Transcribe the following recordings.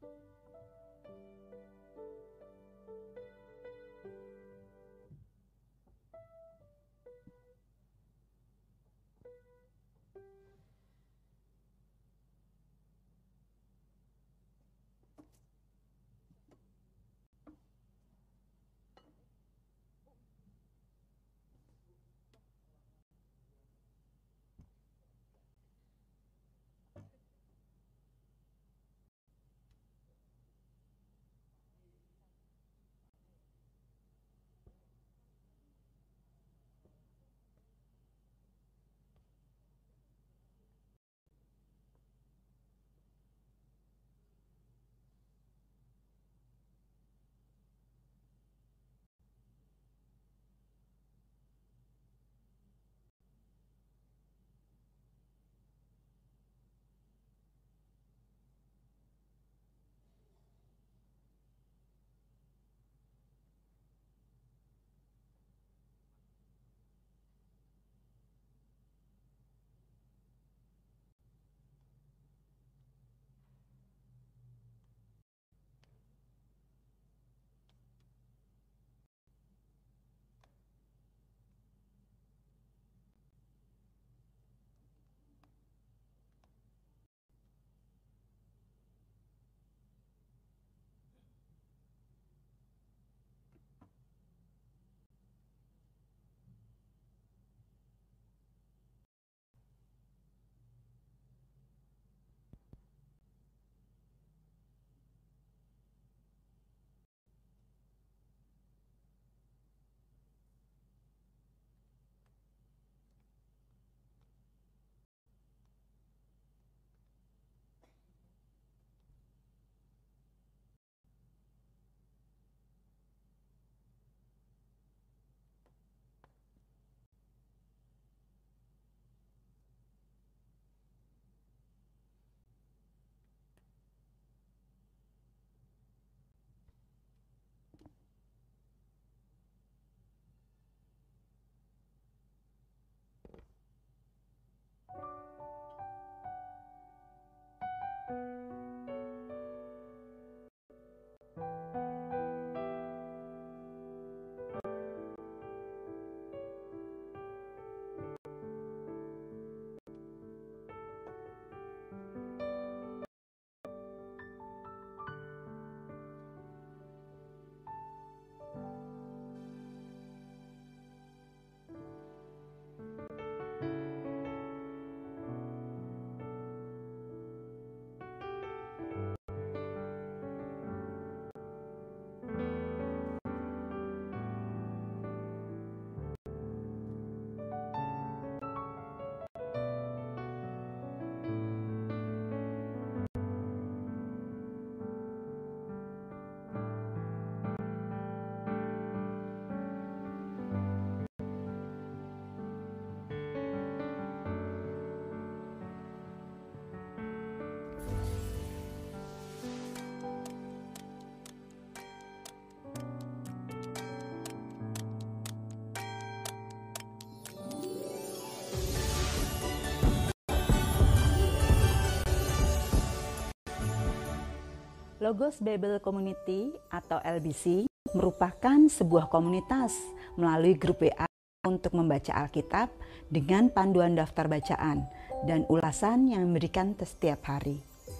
Logos Bible Community atau LBC merupakan sebuah komunitas melalui grup WA untuk membaca Alkitab dengan panduan daftar bacaan dan ulasan yang diberikan setiap hari.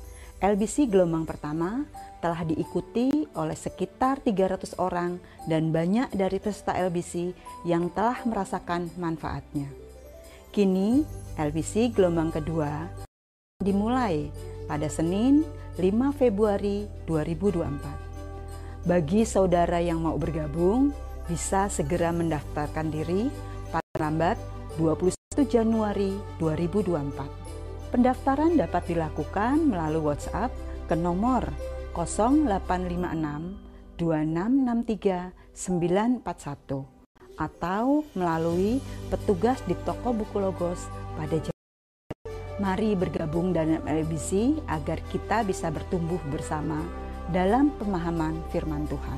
LBC gelombang pertama telah diikuti oleh sekitar 300 orang dan banyak dari peserta LBC yang telah merasakan manfaatnya. Kini LBC gelombang kedua dimulai pada Senin 5 Februari 2024. Bagi saudara yang mau bergabung, bisa segera mendaftarkan diri paling lambat 21 Januari 2024. Pendaftaran dapat dilakukan melalui WhatsApp ke nomor 0856 2663 941 atau melalui petugas di toko buku Logos pada jam. Mari bergabung dalam LBC agar kita bisa bertumbuh bersama dalam pemahaman firman Tuhan.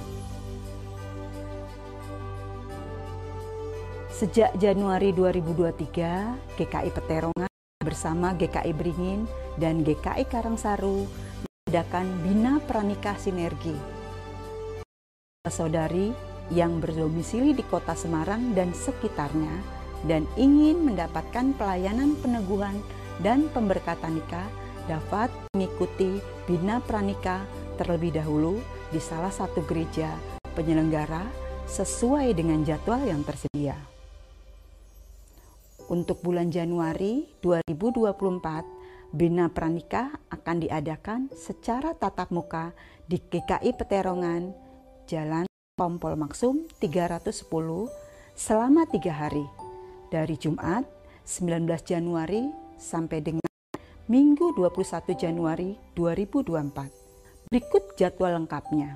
Sejak Januari 2023, GKI Peterongan bersama GKI Beringin dan GKI Karangsaru mengadakan Bina Pranikah Sinergi. Saudari yang berdomisili di Kota Semarang dan sekitarnya dan ingin mendapatkan pelayanan peneguhan dan pemberkatan nikah dapat mengikuti Bina Pranikah terlebih dahulu di salah satu gereja penyelenggara sesuai dengan jadwal yang tersedia. Untuk bulan Januari 2024, Bina Pranikah akan diadakan secara tatap muka di GKI Peterongan, Jalan Kompol Maksum 310 selama 3 hari, dari Jumat 19 Januari sampai dengan Minggu 21 Januari 2024. Berikut jadwal lengkapnya.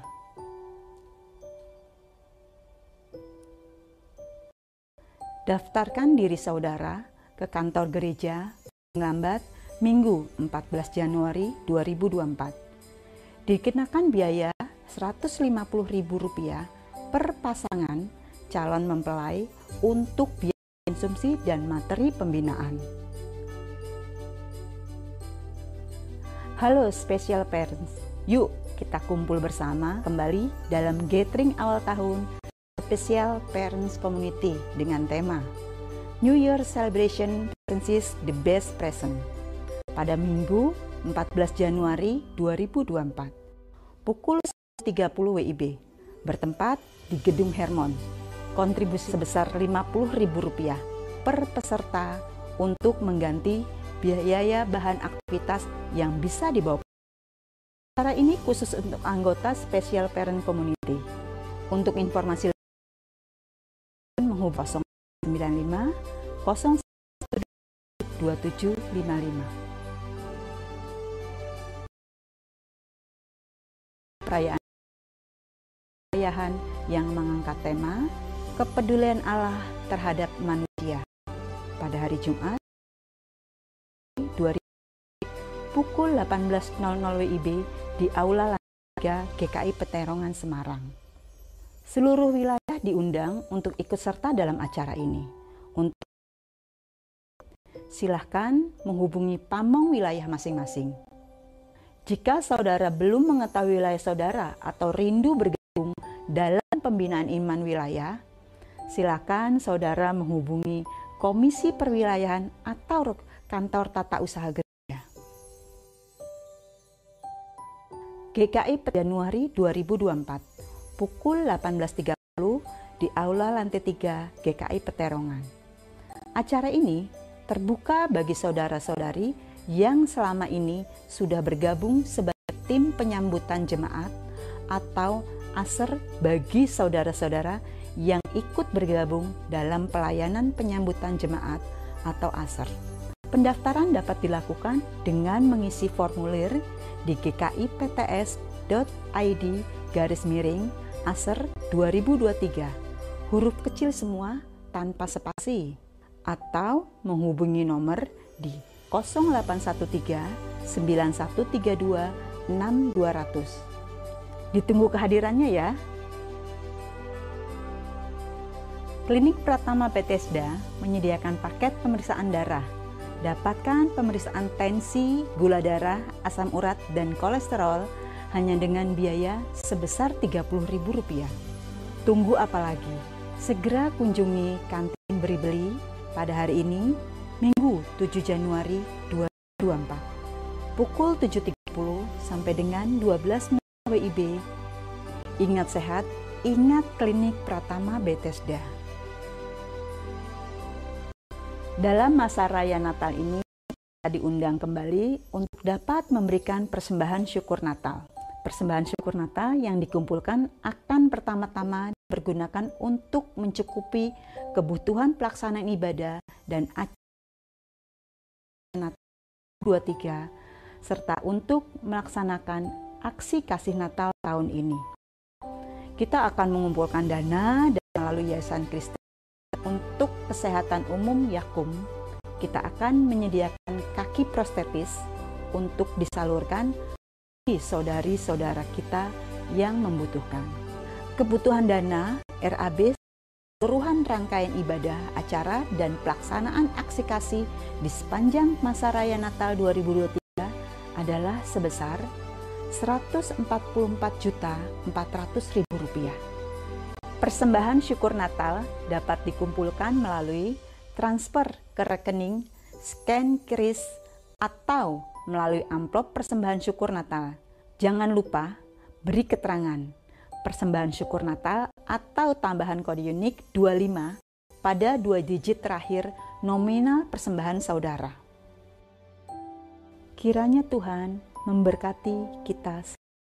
Daftarkan diri saudara ke kantor gereja lambat Minggu 14 Januari 2024. Dikenakan biaya Rp150.000 per pasangan calon mempelai untuk biaya konsumsi dan materi pembinaan. Halo Special Parents, yuk kita kumpul bersama kembali dalam gathering awal tahun Special Parents Community dengan tema New Year Celebration Parents is the Best Present pada Minggu 14 Januari 2024 pukul 10.30 WIB bertempat di Gedung Hermon. Kontribusi sebesar Rp50.000 per peserta untuk mengganti biaya bahan aktivitas yang bisa dibawa. Acara ini khusus untuk anggota Special Parent Community. Untuk informasi menghubungi 095 01 2755. Perayaan yang mengangkat tema kepedulian Allah terhadap manusia pada hari Jumat 2000 pukul 18.00 WIB di Aula Lantai 3 GKI Peterongan Semarang. Seluruh wilayah diundang untuk ikut serta dalam acara ini. Untuk silahkan menghubungi pamong wilayah masing-masing. Jika saudara belum mengetahui wilayah saudara atau rindu bergabung dalam pembinaan iman wilayah, silakan saudara menghubungi Komisi Perwilayahan atau Kantor Tata Usaha Gereja. GKI Januari 2024, pukul 18.30 di Aula Lantai 3 GKI Peterongan. Acara ini terbuka bagi saudara-saudari yang selama ini sudah bergabung sebagai tim penyambutan jemaat atau ASER bagi saudara-saudara yang ikut bergabung dalam pelayanan penyambutan jemaat atau ASER. Pendaftaran dapat dilakukan dengan mengisi formulir di gkipts.id/ASER 2023 huruf kecil semua tanpa spasi atau menghubungi nomor di 0813 9132 6200. Ditunggu kehadirannya ya. Klinik Pratama Bethesda menyediakan paket pemeriksaan darah. Dapatkan pemeriksaan tensi, gula darah, asam urat, dan kolesterol hanya dengan biaya sebesar Rp30.000. Tunggu apa lagi? Segera kunjungi kantin Beri-Beli pada hari ini, Minggu 7 Januari 2024, pukul 7.30 sampai dengan 12 WIB. Ingat sehat, ingat Klinik Pratama Bethesda. Dalam masa raya Natal ini, kita diundang kembali untuk dapat memberikan persembahan syukur Natal. Persembahan syukur Natal yang dikumpulkan akan pertama-tama dipergunakan untuk mencukupi kebutuhan pelaksanaan ibadah dan acara Natal 23, serta untuk melaksanakan aksi kasih Natal tahun ini. Kita akan mengumpulkan dana dan melalui Yayasan Kristen untuk Kesehatan Umum Yakum, kita akan menyediakan kaki prostetis untuk disalurkan bagi saudari-saudara kita yang membutuhkan. Kebutuhan dana RAB keseluruhan rangkaian ibadah, acara, dan pelaksanaan aksi kasih di sepanjang masa raya Natal 2023 adalah sebesar Rp144.400.000. Persembahan syukur Natal dapat dikumpulkan melalui transfer ke rekening, scan QRIS, atau melalui amplop persembahan syukur Natal. Jangan lupa beri keterangan persembahan syukur Natal atau tambahan kode unik 25 pada 2 digit terakhir nominal persembahan saudara. Kiranya Tuhan memberkati kita.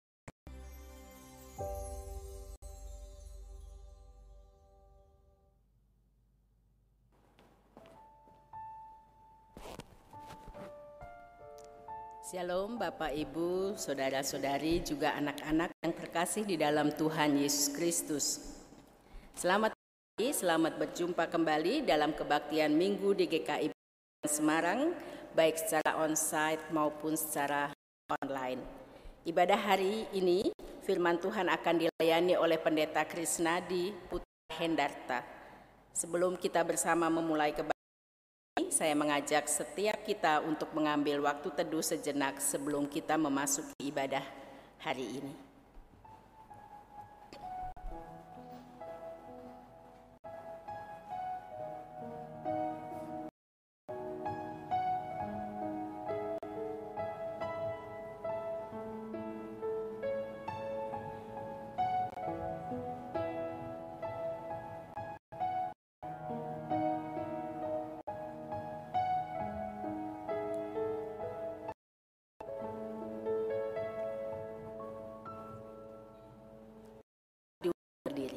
Shalom Bapak Ibu, Saudara-saudari, juga anak-anak yang terkasih di dalam Tuhan Yesus Kristus. Selamat pagi, selamat berjumpa kembali dalam kebaktian Minggu di GKI Semarang, baik secara onsite maupun secara online. Ibadah hari ini, firman Tuhan akan dilayani oleh Pendeta Krisnadi Putra Hendarta. Sebelum kita bersama memulai kebaktian, saya mengajak setiap kita untuk mengambil waktu teduh sejenak sebelum kita memasuki ibadah hari ini. Berdiri.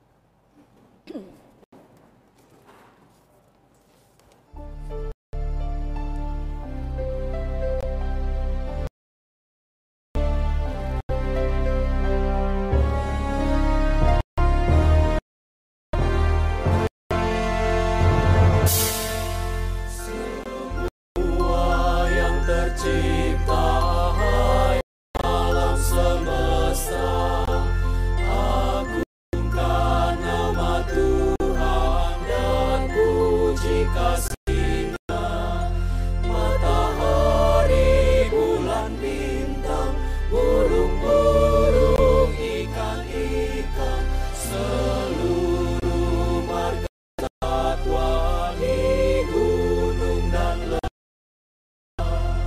Semua yang tercipta, hai alam semesta, kasih-Nya, matahari, bulan, bintang, burung-burung, ikan-ikan, seluruh marga satwa di gunung dan lautan.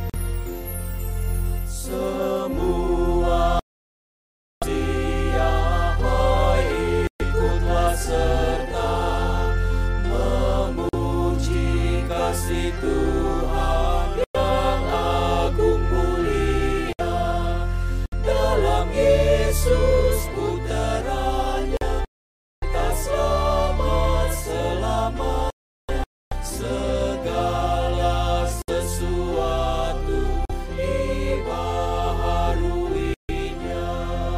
Semua manusia, hai ikutlah serta kasih Tuhan yang agung mulia dalam Yesus Putranya, kita selamat selamanya, segala sesuatu dibaharuinya.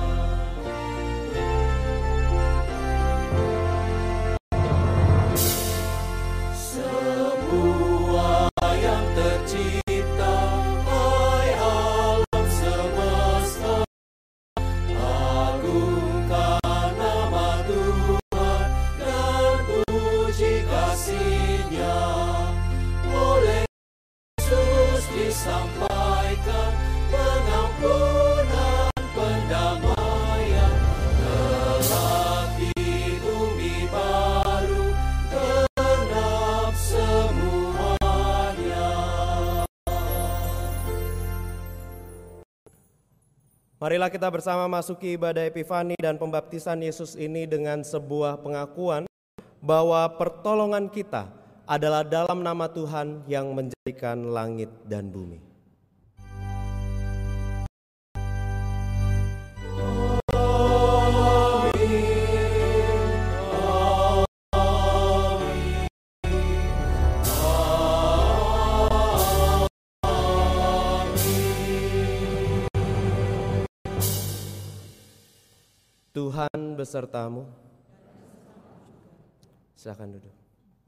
Semua yang tercipta, hai alam semesta, agungkan nama Tuhan dan puji kasih-Nya. Oleh Yesus disampaikan pengampunan, pendamaian, kelak di bumi baru genap semuanya. Marilah kita bersama masuki ibadah Epifani dan pembaptisan Yesus ini dengan sebuah pengakuan bahwa pertolongan kita adalah dalam nama Tuhan yang menjadikan langit dan bumi. Tuhan besertamu. Silakan duduk.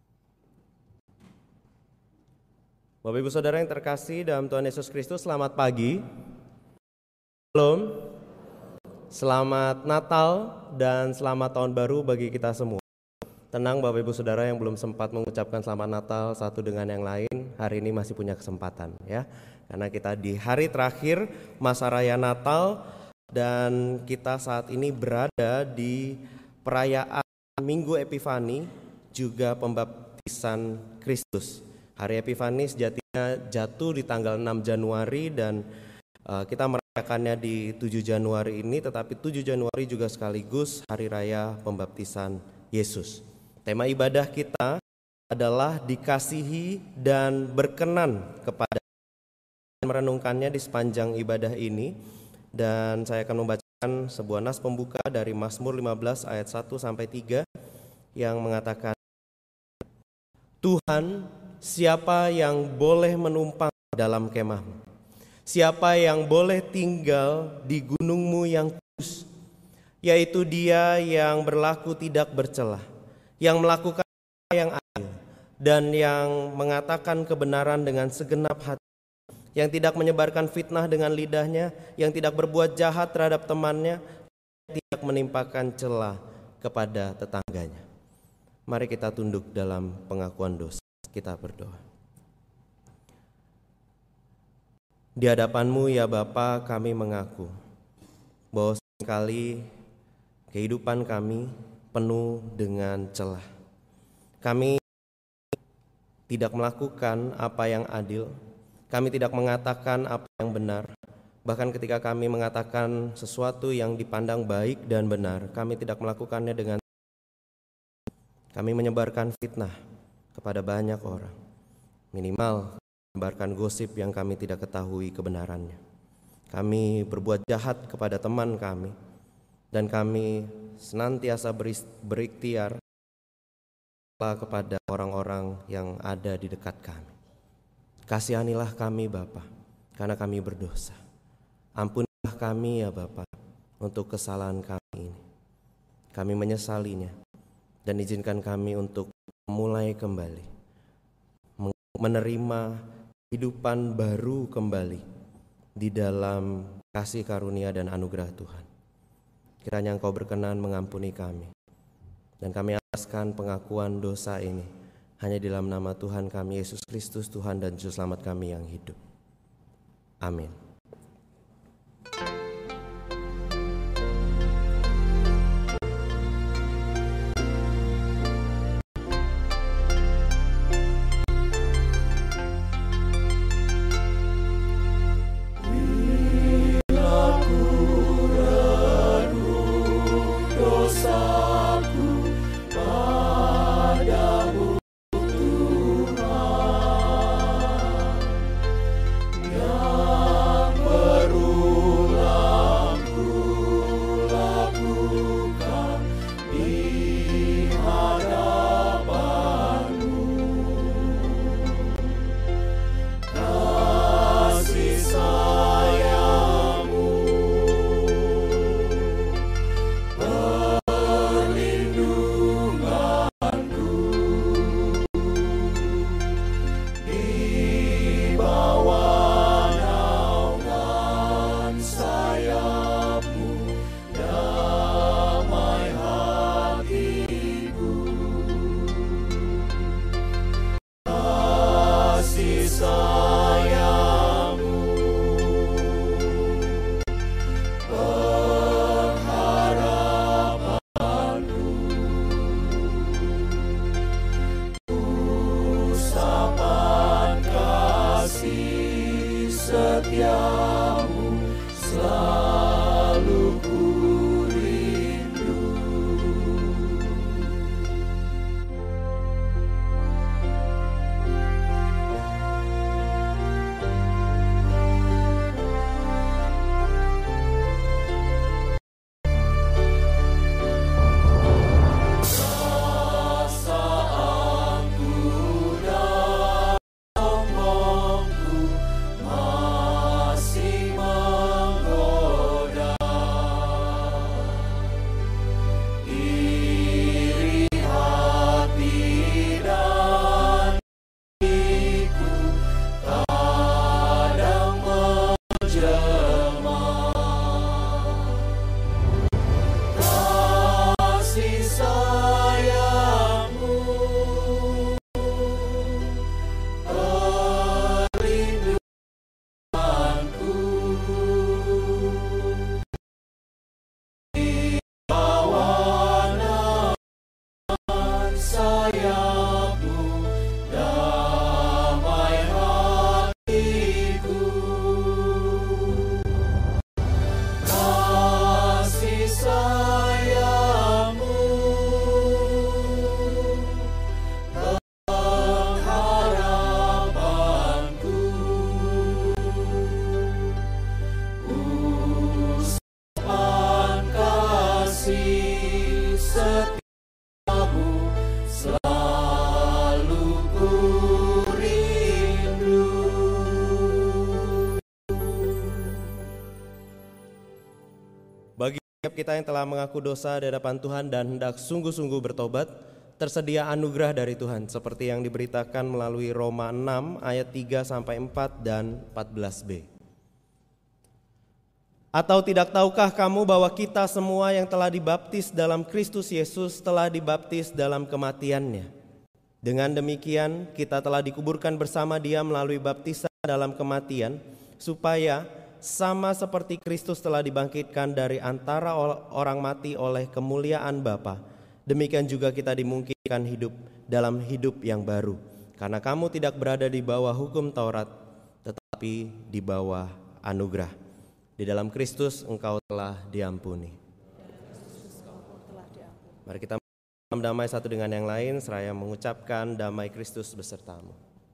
Bapak Ibu Saudara yang terkasih dalam Tuhan Yesus Kristus, selamat pagi. Shalom. Selamat Natal dan selamat tahun baru bagi kita semua. Tenang Bapak Ibu Saudara yang belum sempat mengucapkan selamat Natal satu dengan yang lain, hari ini masih punya kesempatan ya. karena kita di hari terakhir masa raya Natal dan kita saat ini berada di perayaan Minggu Epifani, juga pembaptisan Kristus. Hari Epifani sejatinya jatuh di tanggal 6 Januari dan kita merayakannya di 7 Januari ini, tetapi 7 Januari juga sekaligus hari raya pembaptisan Yesus. Tema ibadah kita adalah dikasihi dan berkenan kepada. Merenungkannya di sepanjang ibadah ini, dan saya akan membacakan sebuah nas pembuka dari Mazmur 15 ayat 1 sampai 3 yang mengatakan, Tuhan, siapa yang boleh menumpang dalam kemahmu? Siapa yang boleh tinggal di gunungmu yang kudus? Yaitu dia yang berlaku tidak bercelah, yang melakukan yang adil, dan yang mengatakan kebenaran dengan segenap hati, yang tidak menyebarkan fitnah dengan lidahnya, yang tidak berbuat jahat terhadap temannya, yang tidak menimpakan celah kepada tetangganya. Mari kita tunduk dalam pengakuan dosa, kita berdoa. Di hadapan-Mu ya Bapa, kami mengaku bahwa seringkali kehidupan kami penuh dengan celah. Kami tidak melakukan apa yang adil, kami tidak mengatakan apa yang benar. Bahkan ketika kami mengatakan sesuatu yang dipandang baik dan benar, kami tidak melakukannya dengan. Kami menyebarkan fitnah kepada banyak orang, minimal menyebarkan gosip yang kami tidak ketahui kebenarannya. Kami berbuat jahat kepada teman kami, dan kami senantiasa berikhtiar kepada orang-orang yang ada di dekat kami. Kasihanilah kami Bapa, karena kami berdosa. Ampunilah kami ya Bapa untuk kesalahan kami ini. Kami menyesalinya, dan izinkan kami untuk mulai kembali, menerima kehidupan baru kembali di dalam kasih karunia dan anugerah Tuhan. Kiranya Engkau berkenan mengampuni kami, dan kami alaskan pengakuan dosa ini hanya di dalam nama Tuhan kami Yesus Kristus, Tuhan dan Juru Selamat kami yang hidup. Amin. Yang setiap kita yang telah mengaku dosa di hadapan Tuhan dan hendak sungguh-sungguh bertobat, tersedia anugerah dari Tuhan seperti yang diberitakan melalui Roma 6 ayat 3 sampai 4 dan 14b. Atau tidak tahukah kamu bahwa kita semua yang telah dibaptis dalam Kristus Yesus telah dibaptis dalam kematian-Nya? Dengan demikian kita telah dikuburkan bersama Dia melalui baptisan dalam kematian, supaya sama seperti Kristus telah dibangkitkan dari antara orang mati oleh kemuliaan Bapa, demikian juga kita dimungkinkan hidup dalam hidup yang baru. Karena kamu tidak berada di bawah hukum Taurat, tetapi di bawah anugerah. Di dalam Kristus engkau telah diampuni. Mari kita damai satu dengan yang lain, seraya mengucapkan damai Kristus besertamu.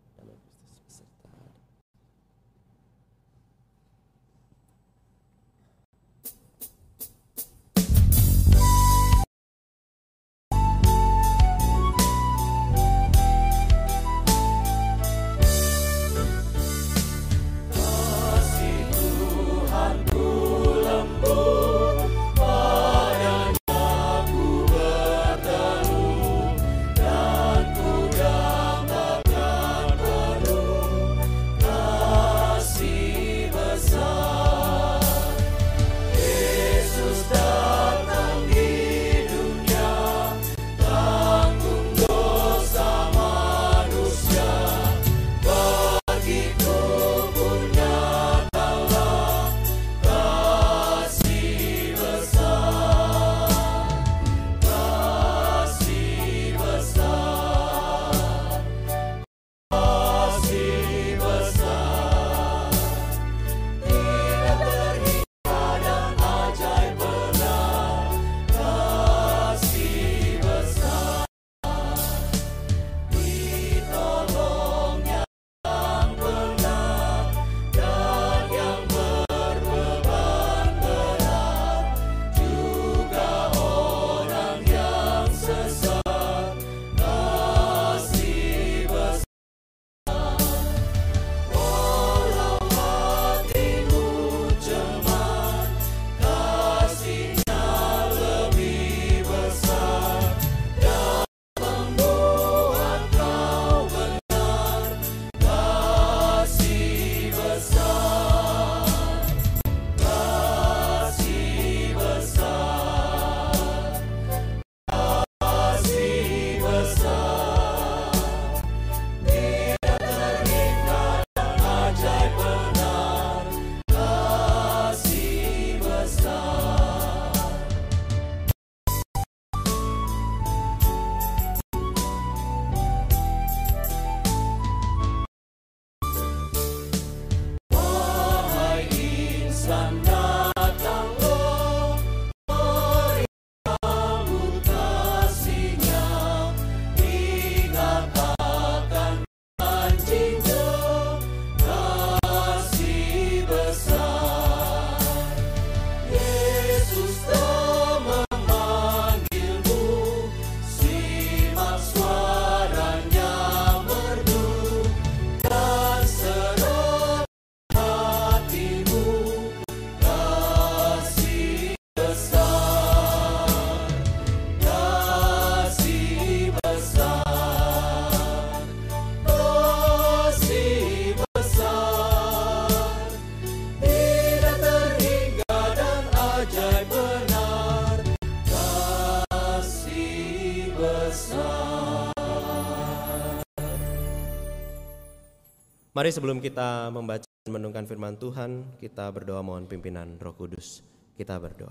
Mari sebelum kita membaca dan merenungkan firman Tuhan, kita berdoa mohon pimpinan Roh Kudus. Kita berdoa.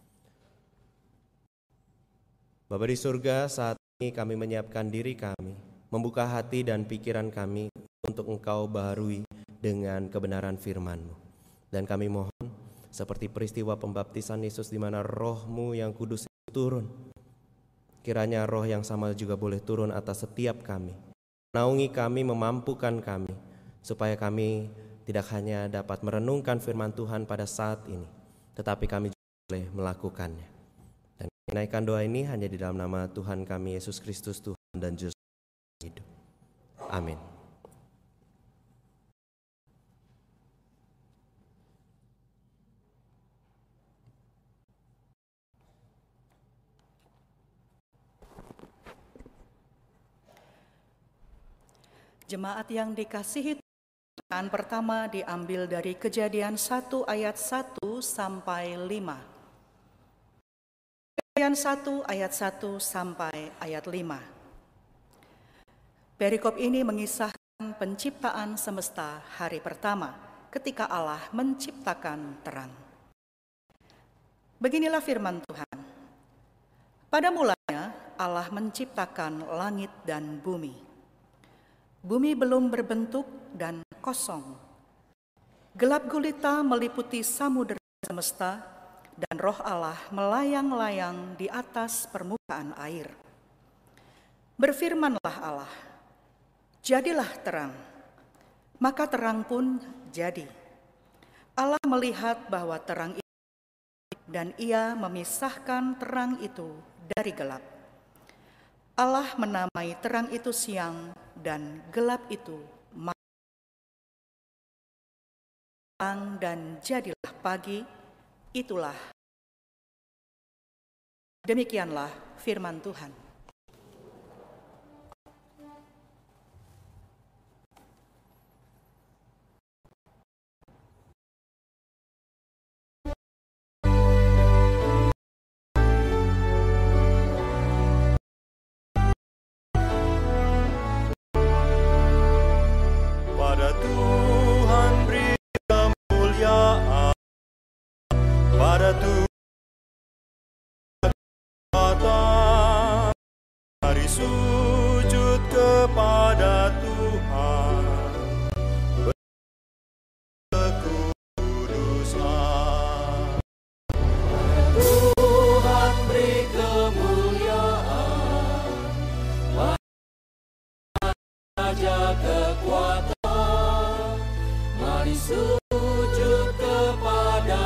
Bapa di surga, saat ini kami menyiapkan diri kami, membuka hati dan pikiran kami untuk Engkau baharui dengan kebenaran firman-Mu. Dan kami mohon, seperti peristiwa pembaptisan Yesus di mana Roh-Mu yang kudus turun, kiranya Roh yang sama juga boleh turun atas setiap kami. Menaungi kami, memampukan kami, supaya kami tidak hanya dapat merenungkan firman Tuhan pada saat ini, tetapi kami juga boleh melakukannya. Dan menaikkan doa ini hanya di dalam nama Tuhan kami Yesus Kristus, Tuhan dan Juru Selamat hidup. Amin. Jemaat yang dikasihi Tuhan, pertama diambil dari Kejadian 1 ayat 1 sampai 5. Kejadian 1 ayat 1 sampai ayat 5. Perikop ini mengisahkan penciptaan semesta hari pertama ketika Allah menciptakan terang. Beginilah firman Tuhan. Pada mulanya Allah menciptakan langit dan bumi. Bumi belum berbentuk dan kosong. Gelap gulita meliputi samudera semesta, dan roh Allah melayang-layang di atas permukaan air. Berfirmanlah Allah, jadilah terang. Maka terang pun jadi. Allah melihat bahwa terang itu, dan ia memisahkan terang itu dari gelap. Allah menamai terang itu siang, dan gelap itu malam, dan jadilah pagi. Itulah. Demikianlah firman Tuhan. Mari sujud kepada Tuhan berkekudusan. Tuhan beri kemuliaan, Raja kekuatan. Mari sujud kepada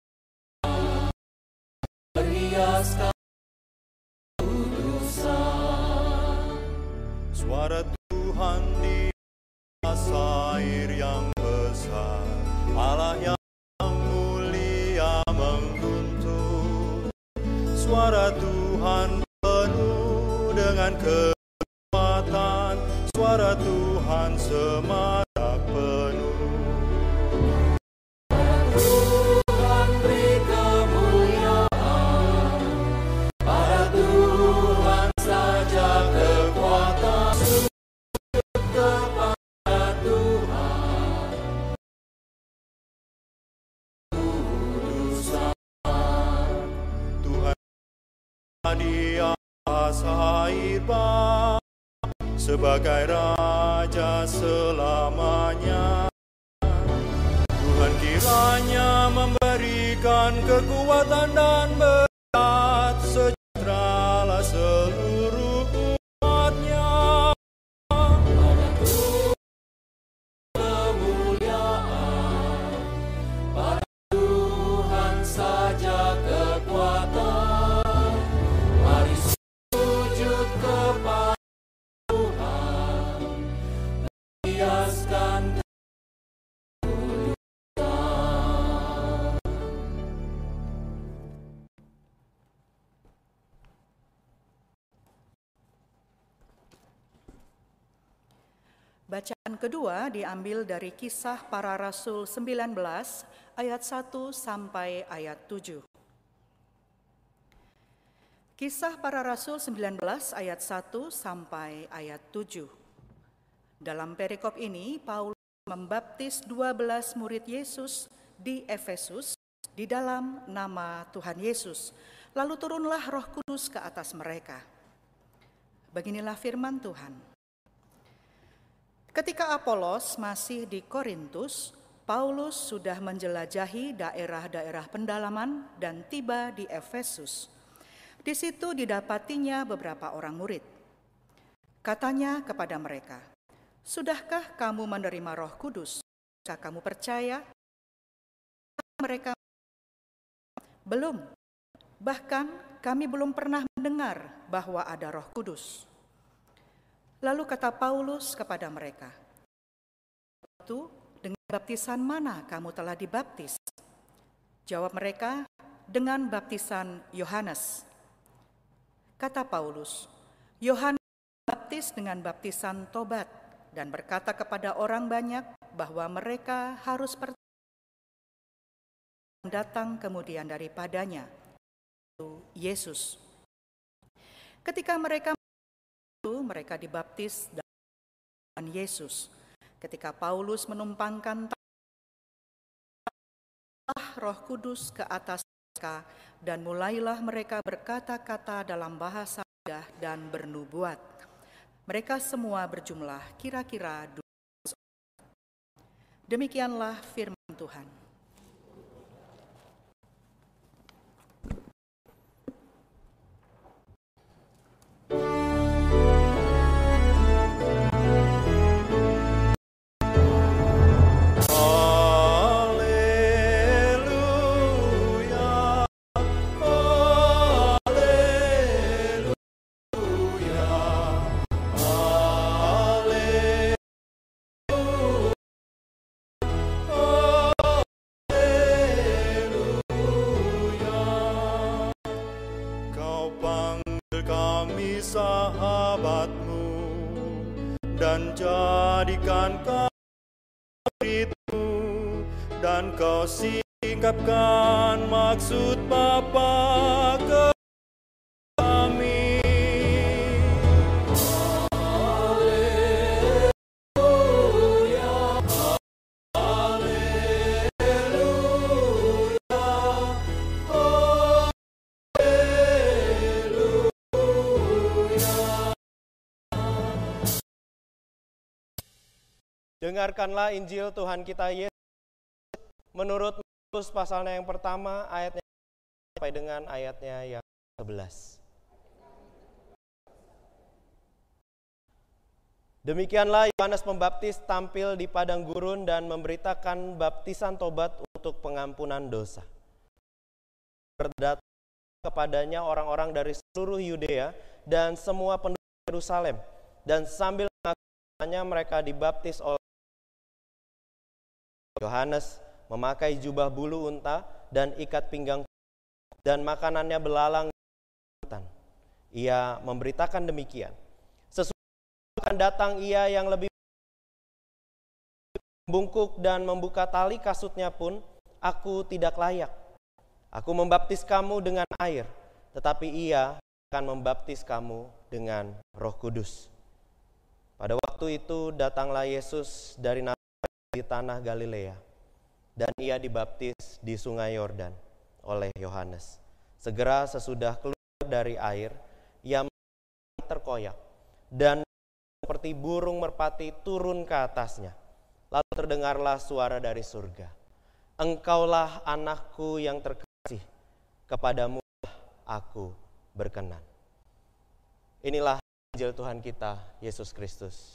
berhiaskan suara Tuhan di atas air yang besar, Allah yang mulia mengguntur. Suara Tuhan penuh dengan kekuatan, suara Tuhan semarak penuh. Tuhan beri kemuliaan, pada Tuhan saja kekuatan. Kepada Tuhan kudusan, Tuhan di atas air bah, sebagai Raja selamanya. Tuhan kiranya memberikan kekuatan dan berkat, sejahteralah seluruh umatnya. Saja kekuatan, mari sujud kepada Tuhan, hiaskan kemuliaan. Bacaan kedua diambil dari Kisah Para Rasul 19 ayat 1 sampai ayat 7. Kisah Para Rasul 19 ayat 1 sampai ayat 7. Dalam perikop ini, Paulus membaptis 12 murid Yesus di Efesus di dalam nama Tuhan Yesus. Lalu turunlah Roh Kudus ke atas mereka. Beginilah firman Tuhan. Ketika Apolos masih di Korintus, Paulus sudah menjelajahi daerah-daerah pendalaman dan tiba di Efesus. Di situ didapatinya beberapa orang murid. Katanya kepada mereka, "Sudahkah kamu menerima Roh Kudus? Jika kamu percaya?" Mereka, "Belum. Bahkan kami belum pernah mendengar bahwa ada Roh Kudus." Lalu kata Paulus kepada mereka, "Itu dengan baptisan mana kamu telah dibaptis?" Jawab mereka, "Dengan baptisan Yohanes." Kata Paulus, "Yohanes baptis dengan baptisan tobat, dan berkata kepada orang banyak bahwa mereka harus datang kemudian daripadanya, yaitu Yesus. Ketika mereka dibaptis dengan Yesus. Ketika Paulus menumpangkan Roh Kudus ke atas mereka, dan mulailah mereka berkata-kata dalam bahasa lidah dan bernubuat. Mereka semua berjumlah kira-kira 200 orang. Demikianlah firman Tuhan. Sahabatmu dan jadikan kami itu, dan kau singkapkan maksud Bapa ke kami. Dengarkanlah Injil Tuhan kita Yesus menurut Markus pasalnya yang pertama ayatnya sampai dengan ayatnya yang 11. Demikianlah Yohanes Pembaptis tampil di padang gurun dan memberitakan baptisan tobat untuk pengampunan dosa. Berdatang kepadanya orang-orang dari seluruh Yudea dan semua penduduk Yerusalem, dan sambil mengakui mereka dibaptis oleh Yohanes. Memakai jubah bulu unta dan ikat pinggang, dan makanannya belalang. Ia memberitakan demikian, sesungguhnya akan datang ia yang lebih bungkuk dan membuka tali kasutnya pun aku tidak layak. Aku membaptis kamu dengan air, tetapi ia akan membaptis kamu dengan Roh Kudus. Pada waktu itu datanglah Yesus dari Nazaret di tanah Galilea, dan ia dibaptis di sungai Yordan oleh Yohanes. Segera sesudah keluar dari air, ia terkoyak, dan seperti burung merpati turun ke atasnya. Lalu terdengarlah suara dari surga, "Engkaulah anakku yang terkasih, kepadamu aku berkenan." Inilah Injil Tuhan kita, Yesus Kristus.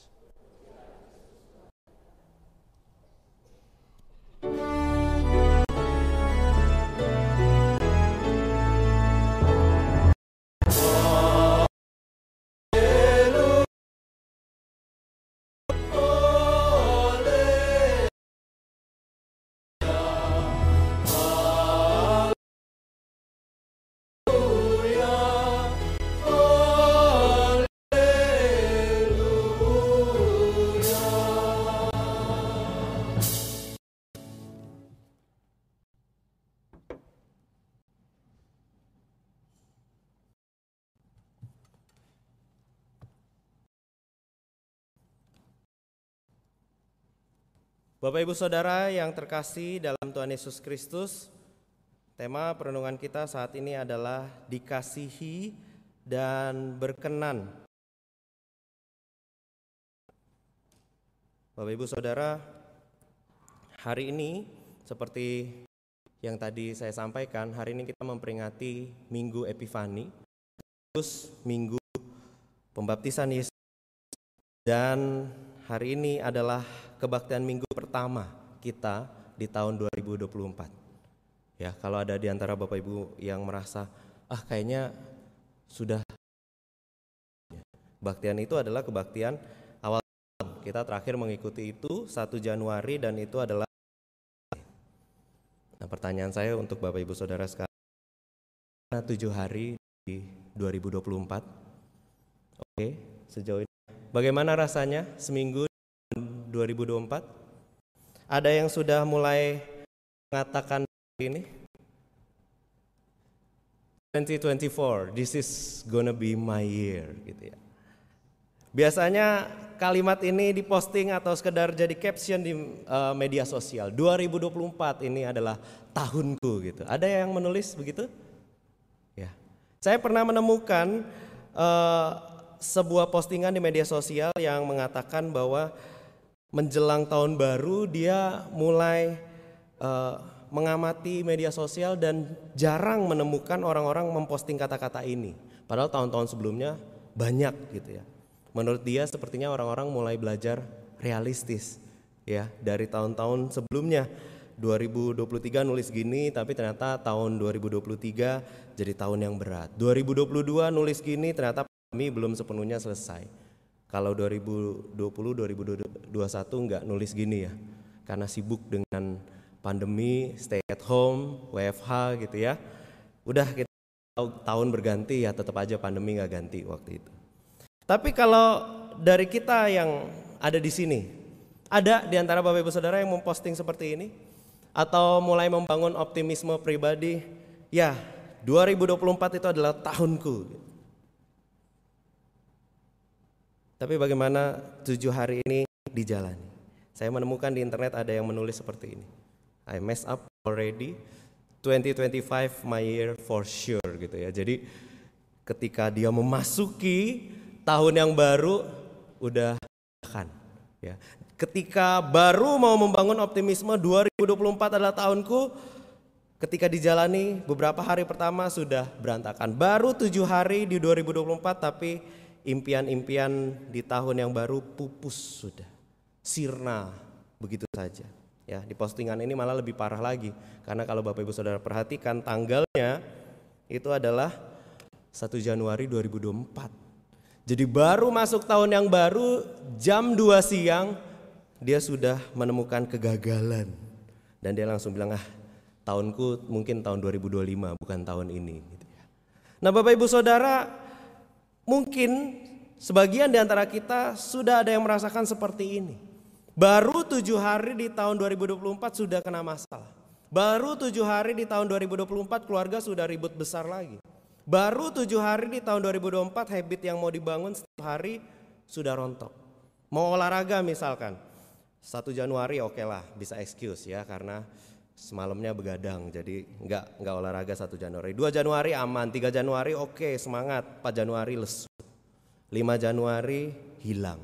Bapak Ibu Saudara yang terkasih dalam Tuhan Yesus Kristus, tema perenungan kita saat ini adalah dikasihi dan berkenan. Bapak Ibu Saudara, hari ini seperti yang tadi saya sampaikan, hari ini kita memperingati Minggu Epifani, Minggu Pembaptisan Yesus, dan hari ini adalah kebaktian minggu pertama kita di tahun 2024. Ya, kalau ada di antara Bapak Ibu yang merasa, kayaknya sudah, kebaktian itu adalah kebaktian awal tahun. Kita terakhir mengikuti itu 1 Januari dan itu adalah. Nah, pertanyaan saya untuk Bapak Ibu Saudara sekalian, 7 hari di 2024. Oke, sejauh ini bagaimana rasanya seminggu 2024? Ada yang sudah mulai mengatakan ini? 2024, this is gonna be my year gitu ya. Biasanya kalimat ini diposting atau sekedar jadi caption di media sosial. 2024 ini adalah tahunku gitu. Ada yang menulis begitu? Ya. Saya pernah menemukan sebuah postingan di media sosial yang mengatakan bahwa menjelang tahun baru dia mulai mengamati media sosial dan jarang menemukan orang-orang memposting kata-kata ini. Padahal tahun-tahun sebelumnya banyak gitu ya. Menurut dia sepertinya orang-orang mulai belajar realistis ya dari tahun-tahun sebelumnya. 2023 nulis gini tapi ternyata tahun 2023 jadi tahun yang berat. 2022 nulis gini ternyata pandemi belum sepenuhnya selesai. Kalau 2020 2021 enggak nulis gini ya. Karena sibuk dengan pandemi, stay at home, WFH gitu ya. Udah kita tahun berganti ya tetap aja pandemi enggak ganti waktu itu. Tapi kalau dari kita yang ada di sini, ada di antara Bapak Ibu Saudara yang memposting seperti ini? Atau mulai membangun optimisme pribadi, ya 2024 itu adalah tahunku. Tapi bagaimana 7 hari ini dijalani? Saya menemukan di internet ada yang menulis seperti ini. I messed up already, 2025 my year for sure gitu ya. Jadi ketika dia memasuki tahun yang baru udah kan ya. Ketika baru mau membangun optimisme 2024 adalah tahunku, ketika dijalani beberapa hari pertama sudah berantakan. Baru 7 hari di 2024 tapi impian-impian di tahun yang baru pupus sudah. Sirna begitu saja. Ya, di postingan ini malah lebih parah lagi karena kalau Bapak Ibu Saudara perhatikan tanggalnya itu adalah 1 Januari 2024. Jadi baru masuk tahun yang baru, jam 2 siang, dia sudah menemukan kegagalan. Dan dia langsung bilang, tahunku mungkin tahun 2025, bukan tahun ini. Nah Bapak Ibu Saudara, mungkin sebagian di antara kita sudah ada yang merasakan seperti ini. Baru 7 hari di tahun 2024 sudah kena masalah. Baru 7 hari di tahun 2024 keluarga sudah ribut besar lagi. Baru 7 hari di tahun 2024 habit yang mau dibangun setiap hari sudah rontok. Mau olahraga misalkan 1 Januari oke lah bisa excuse ya karena semalamnya begadang jadi enggak olahraga 1 Januari. 2 Januari aman, 3 Januari oke semangat, 4 Januari lesu. 5 Januari hilang.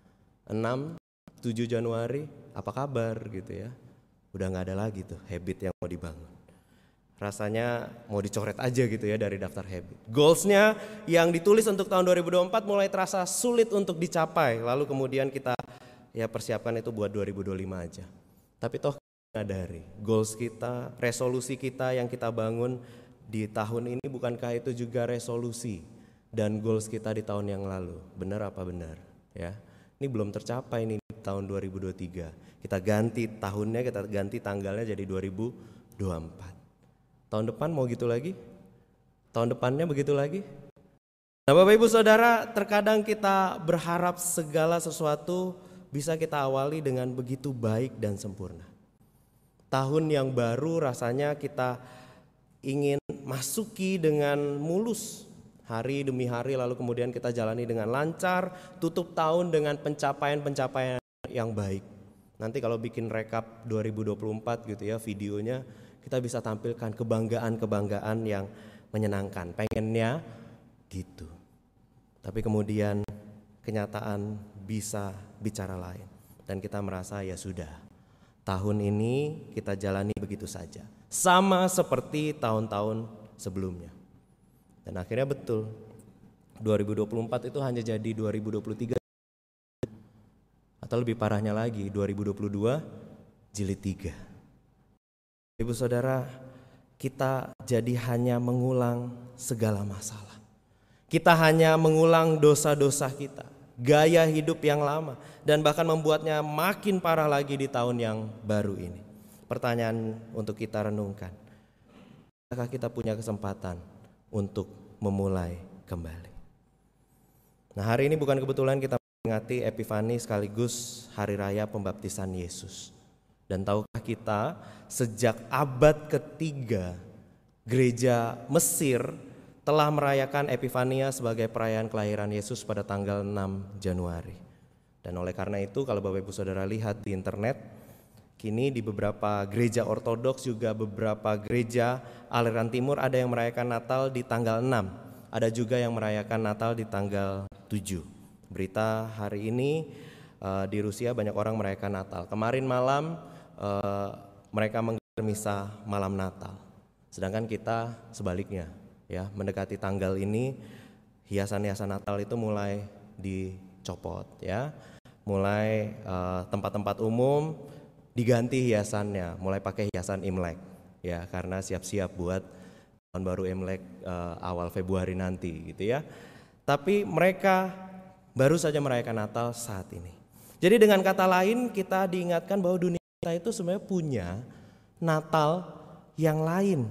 6, 7 Januari apa kabar gitu ya. Udah enggak ada lagi tuh habit yang mau dibangun. Rasanya mau dicoret aja gitu ya dari daftar habit. Goalsnya yang ditulis untuk tahun 2024 mulai terasa sulit untuk dicapai. Lalu kemudian kita ya persiapkan itu buat 2025 aja. Tapi toh dari goals kita, resolusi kita yang kita bangun di tahun ini bukankah itu juga resolusi dan goals kita di tahun yang lalu? Benar apa benar? Ya, ini belum tercapai nih di tahun 2023. Kita ganti tahunnya, kita ganti tanggalnya jadi 2024. Tahun depan mau gitu lagi? Tahun depannya begitu lagi? Nah Bapak Ibu Saudara, terkadang kita berharap segala sesuatu bisa kita awali dengan begitu baik dan sempurna. Tahun yang baru rasanya kita ingin masuki dengan mulus. Hari demi hari lalu kemudian kita jalani dengan lancar, tutup tahun dengan pencapaian-pencapaian yang baik. Nanti kalau bikin rekap 2024 gitu ya videonya, kita bisa tampilkan kebanggaan-kebanggaan yang menyenangkan, pengennya gitu. Tapi kemudian kenyataan bisa bicara lain dan kita merasa ya sudah, tahun ini kita jalani begitu saja, sama seperti tahun-tahun sebelumnya. Dan akhirnya betul, 2024 itu hanya jadi 2023 atau lebih parahnya lagi 2022 jilid 3. Ibu Saudara, kita jadi hanya mengulang segala masalah. Kita hanya mengulang dosa-dosa kita, gaya hidup yang lama, dan bahkan membuatnya makin parah lagi di tahun yang baru ini. Pertanyaan untuk kita renungkan, apakah kita punya kesempatan untuk memulai kembali? Nah hari ini bukan kebetulan kita memperingati Epifani sekaligus hari raya pembaptisan Yesus. Dan tahukah kita, sejak abad ketiga gereja Mesir telah merayakan Epifania sebagai perayaan kelahiran Yesus pada tanggal 6 Januari. Dan oleh karena itu, kalau Bapak Ibu Saudara lihat di internet, kini di beberapa gereja ortodoks, juga beberapa gereja aliran timur ada yang merayakan Natal di tanggal 6. Ada juga yang merayakan Natal di tanggal 7. Berita hari ini di Rusia banyak orang merayakan Natal. Kemarin malam mereka menggelar misa malam Natal. Sedangkan kita sebaliknya, ya, mendekati tanggal ini hiasan-hiasan Natal itu mulai dicopot, ya. Mulai tempat-tempat umum diganti hiasannya, mulai pakai hiasan Imlek, ya, karena siap-siap buat tahun baru Imlek awal Februari nanti, gitu ya. Tapi mereka baru saja merayakan Natal saat ini. Jadi dengan kata lain, kita diingatkan bahwa dunia kita itu sebenarnya punya Natal yang lain,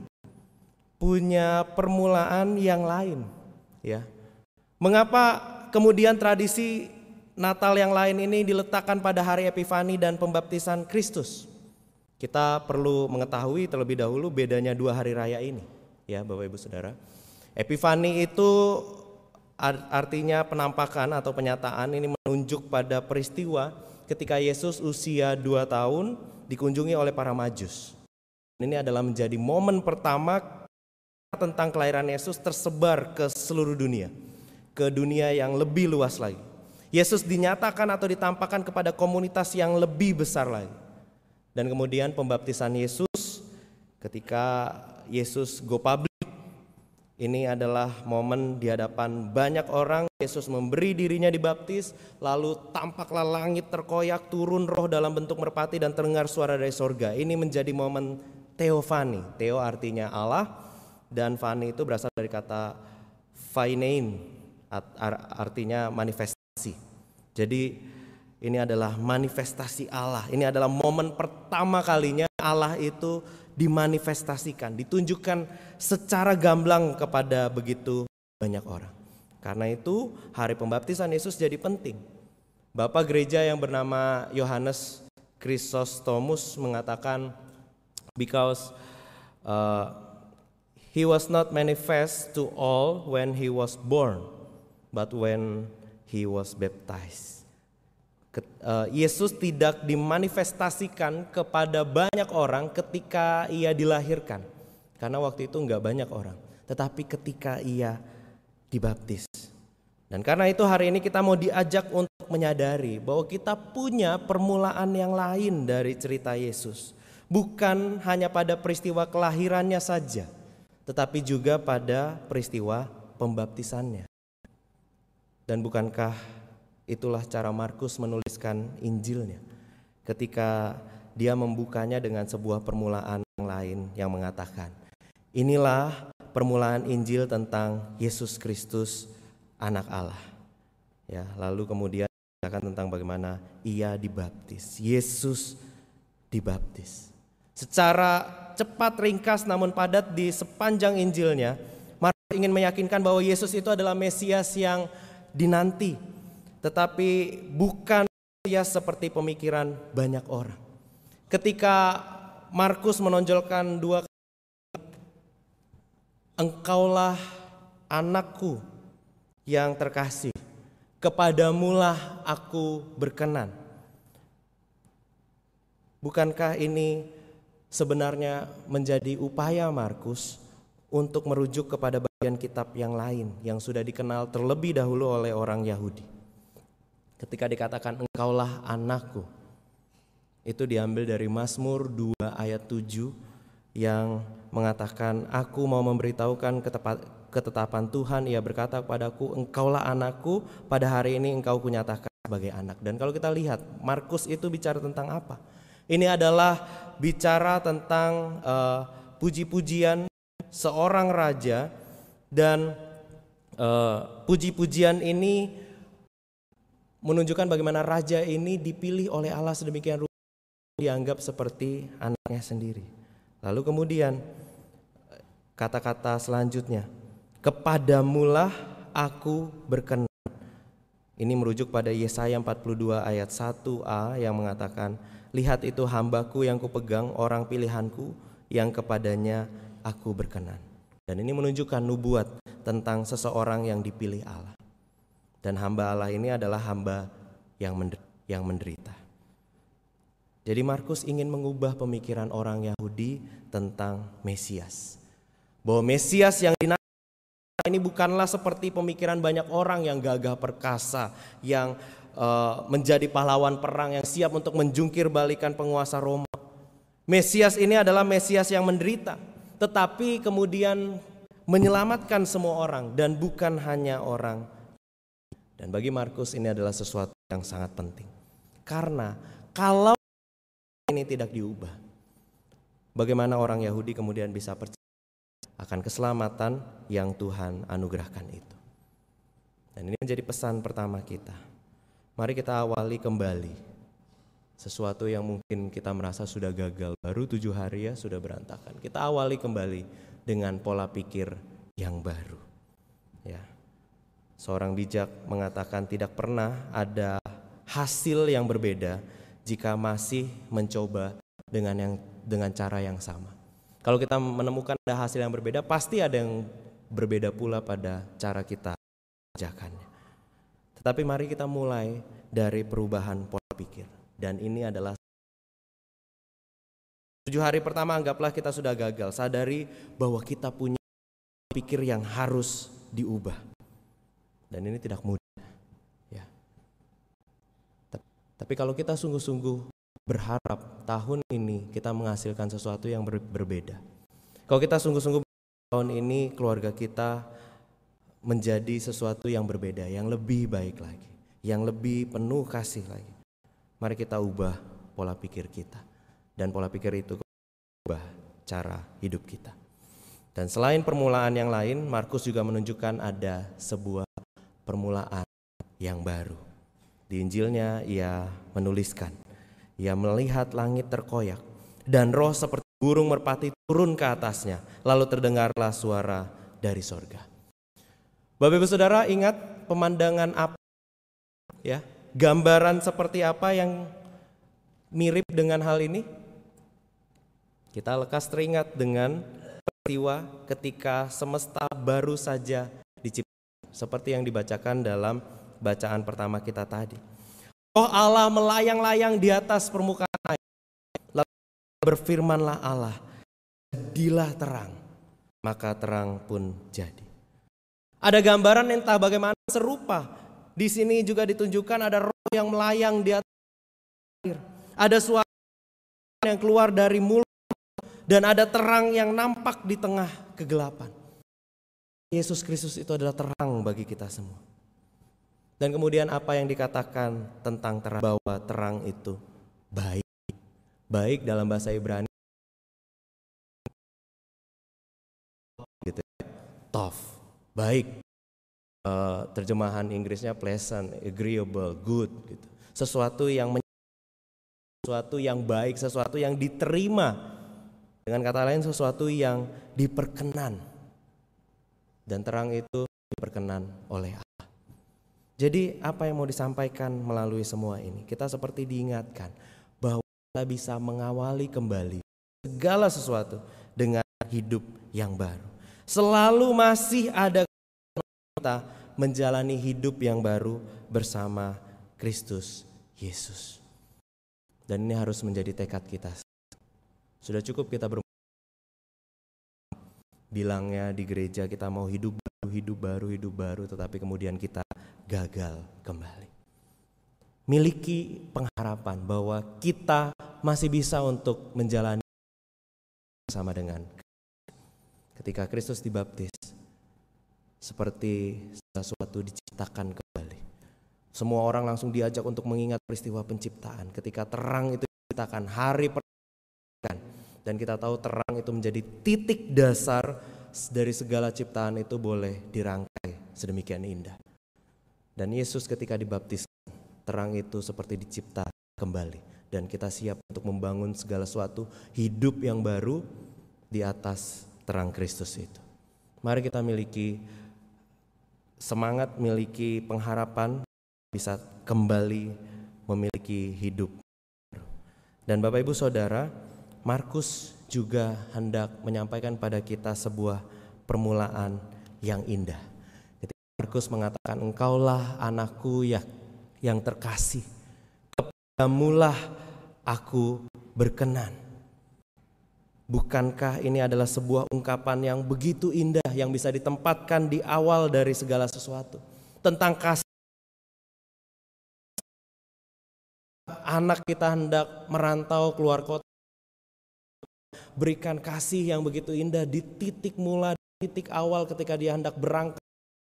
punya permulaan yang lain, ya. Mengapa kemudian tradisi Natal yang lain ini diletakkan pada hari Epifani dan pembaptisan Kristus? Kita perlu mengetahui terlebih dahulu bedanya dua hari raya ini, ya Bapak Ibu Saudara. Epifani itu artinya penampakan atau penyataan, ini menunjuk pada peristiwa ketika Yesus usia 2 tahun dikunjungi oleh para Majus. Ini adalah menjadi momen pertama tentang kelahiran Yesus tersebar ke seluruh dunia, ke dunia yang lebih luas lagi. Yesus dinyatakan atau ditampakkan kepada komunitas yang lebih besar lagi. Dan kemudian pembaptisan Yesus, ketika Yesus go public, ini adalah momen di hadapan banyak orang. Yesus memberi dirinya dibaptis, lalu tampaklah langit terkoyak, turun roh dalam bentuk merpati dan terdengar suara dari sorga. Ini menjadi momen Theophany. Theo artinya Allah, dan Phani itu berasal dari kata phainein, artinya manifestasi. Jadi ini adalah manifestasi Allah. Ini adalah momen pertama kalinya Allah itu dimanifestasikan, ditunjukkan secara gamblang kepada begitu banyak orang. Karena itu hari pembaptisan Yesus jadi penting. Bapak gereja yang bernama Yohanes Chrysostomus mengatakan, because he was not manifest to all when he was born, but when he was baptized. Yesus tidak dimanifestasikan kepada banyak orang ketika ia dilahirkan, karena waktu itu enggak banyak orang, tetapi ketika ia dibaptis. Dan karena itu hari ini kita mau diajak untuk menyadari bahwa kita punya permulaan yang lain dari cerita Yesus. Bukan hanya pada peristiwa kelahirannya saja, tetapi juga pada peristiwa pembaptisannya. Dan bukankah itulah cara Markus menuliskan Injilnya, ketika dia membukanya dengan sebuah permulaan yang lain yang mengatakan, inilah permulaan Injil tentang Yesus Kristus, anak Allah. Ya, lalu kemudian dikatakan tentang bagaimana ia dibaptis, Yesus dibaptis. Secara cepat, ringkas namun padat di sepanjang Injilnya, Markus ingin meyakinkan bahwa Yesus itu adalah Mesias yang dinanti, tetapi bukan Mesias seperti pemikiran banyak orang. Ketika Markus menonjolkan dua kali, engkaulah anakku yang terkasih, kepadamulah aku berkenan. Bukankah ini sebenarnya menjadi upaya Markus untuk merujuk kepada bagian kitab yang lain yang sudah dikenal terlebih dahulu oleh orang Yahudi? Ketika dikatakan engkaulah anakku, itu diambil dari Mazmur 2 ayat 7 yang mengatakan, aku mau memberitahukan ketetapan Tuhan. Ia berkata kepadaku, engkaulah anakku, pada hari ini engkau kunyatakan sebagai anak. Dan kalau kita lihat, Markus itu bicara tentang apa? Ini adalah bicara tentang puji-pujian seorang raja, dan puji-pujian ini menunjukkan bagaimana raja ini dipilih oleh Allah sedemikian rupa, dianggap seperti anaknya sendiri. Lalu kemudian kata-kata selanjutnya, kepadamulah aku berkenan. Ini merujuk pada Yesaya 42 ayat 1a yang mengatakan, lihat itu hambaku yang kupegang, orang pilihanku yang kepadanya aku berkenan. Dan ini menunjukkan nubuat tentang seseorang yang dipilih Allah. Dan hamba Allah ini adalah hamba yang menderita. Jadi Markus ingin mengubah pemikiran orang Yahudi tentang Mesias. Bahwa Mesias yang dinanti ini bukanlah seperti pemikiran banyak orang yang gagah perkasa, yang menjadi pahlawan perang, yang siap untuk menjungkir balikan penguasa Roma. Mesias ini adalah Mesias yang menderita, tetapi kemudian menyelamatkan semua orang dan bukan hanya orang. Dan bagi Markus ini adalah sesuatu yang sangat penting. Karena kalau ini tidak diubah, bagaimana orang Yahudi kemudian bisa percaya akan keselamatan yang Tuhan anugerahkan itu. Dan ini menjadi pesan pertama kita. Mari kita awali kembali sesuatu yang mungkin kita merasa sudah gagal, baru 7 hari ya sudah berantakan. Kita awali kembali dengan pola pikir yang baru. Ya. Seorang bijak mengatakan tidak pernah ada hasil yang berbeda jika masih mencoba dengan cara yang sama. Kalau kita menemukan ada hasil yang berbeda, pasti ada yang berbeda pula pada cara kita mengerjakannya. Tetapi mari kita mulai dari perubahan pola pikir. Dan ini adalah 7 hari pertama anggaplah kita sudah gagal. Sadari bahwa kita punya pikir yang harus diubah. Dan ini tidak mudah. Ya. Tapi kalau kita sungguh-sungguh berharap tahun ini kita menghasilkan sesuatu yang berbeda. Kalau kita sungguh-sungguh tahun ini keluarga kita menjadi sesuatu yang berbeda, yang lebih baik lagi, yang lebih penuh kasih lagi. Mari kita ubah pola pikir kita. Dan pola pikir itu ubah cara hidup kita. Dan selain permulaan yang lain, Markus juga menunjukkan ada sebuah permulaan yang baru. Di Injilnya ia menuliskan, ia melihat langit terkoyak dan roh seperti burung merpati turun ke atasnya, lalu terdengarlah suara dari sorga. Bapak Ibu Saudara, ingat pemandangan apa? Ya, gambaran seperti apa yang mirip dengan hal ini? Kita lekas teringat dengan peristiwa ketika semesta baru saja diciptakan, seperti yang dibacakan dalam bacaan pertama kita tadi. Roh Allah melayang-layang di atas permukaan air. Lalu berfirmanlah Allah, jadilah terang, maka terang pun jadi. Ada gambaran entah bagaimana serupa. Di sini juga ditunjukkan ada roh yang melayang di atas air. Ada suara yang keluar dari mulut dan ada terang yang nampak di tengah kegelapan. Yesus Kristus itu adalah terang bagi kita semua. Dan kemudian apa yang dikatakan tentang terang, bahwa terang itu baik. Baik dalam bahasa Ibrani gitu, tov, baik. Terjemahan Inggrisnya pleasant, agreeable, good gitu. Sesuatu yang baik, sesuatu yang diterima. Dengan kata lain sesuatu yang diperkenan. Dan terang itu diperkenan oleh Allah. Jadi apa yang mau disampaikan melalui semua ini? Kita seperti diingatkan bahwa kita bisa mengawali kembali segala sesuatu dengan hidup yang baru. Selalu masih ada kita menjalani hidup yang baru bersama Kristus Yesus. Dan ini harus menjadi tekad kita. Sudah cukup kita bilangnya di gereja kita mau hidup baru, tetapi kemudian kita gagal kembali. Miliki pengharapan bahwa kita masih bisa untuk menjalani bersama dengan ketika Kristus dibaptis, seperti sesuatu diciptakan kembali. Semua orang langsung diajak untuk mengingat peristiwa penciptaan. Ketika terang itu diciptakan, hari pertama, dan kita tahu terang itu menjadi titik dasar dari segala ciptaan itu boleh dirangkai sedemikian indah. Dan Yesus ketika dibaptis, terang itu seperti dicipta kembali. Dan kita siap untuk membangun segala sesuatu hidup yang baru di atas terang Kristus itu. Mari kita miliki semangat, miliki pengharapan bisa kembali memiliki hidup. Dan Bapak Ibu Saudara, Markus juga hendak menyampaikan pada kita sebuah permulaan yang indah. Ketika Markus mengatakan, engkaulah anakku yang terkasih, kepadamulah aku berkenan. Bukankah ini adalah sebuah ungkapan yang begitu indah yang bisa ditempatkan di awal dari segala sesuatu? Tentang kasih anak kita hendak merantau keluar kota, berikan kasih yang begitu indah di titik mula, di titik awal ketika dia hendak berangkat.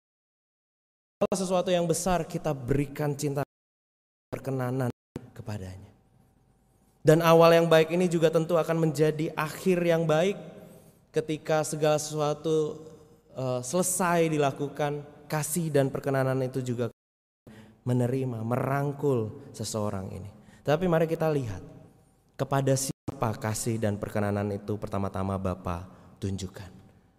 Sesuatu yang besar kita berikan cinta perkenanan kepadanya. Dan awal yang baik ini juga tentu akan menjadi akhir yang baik ketika segala sesuatu selesai dilakukan. Kasih dan perkenanan itu juga menerima, merangkul seseorang ini. Tapi mari kita lihat kepada siapa kasih dan perkenanan itu pertama-tama Bapa tunjukkan.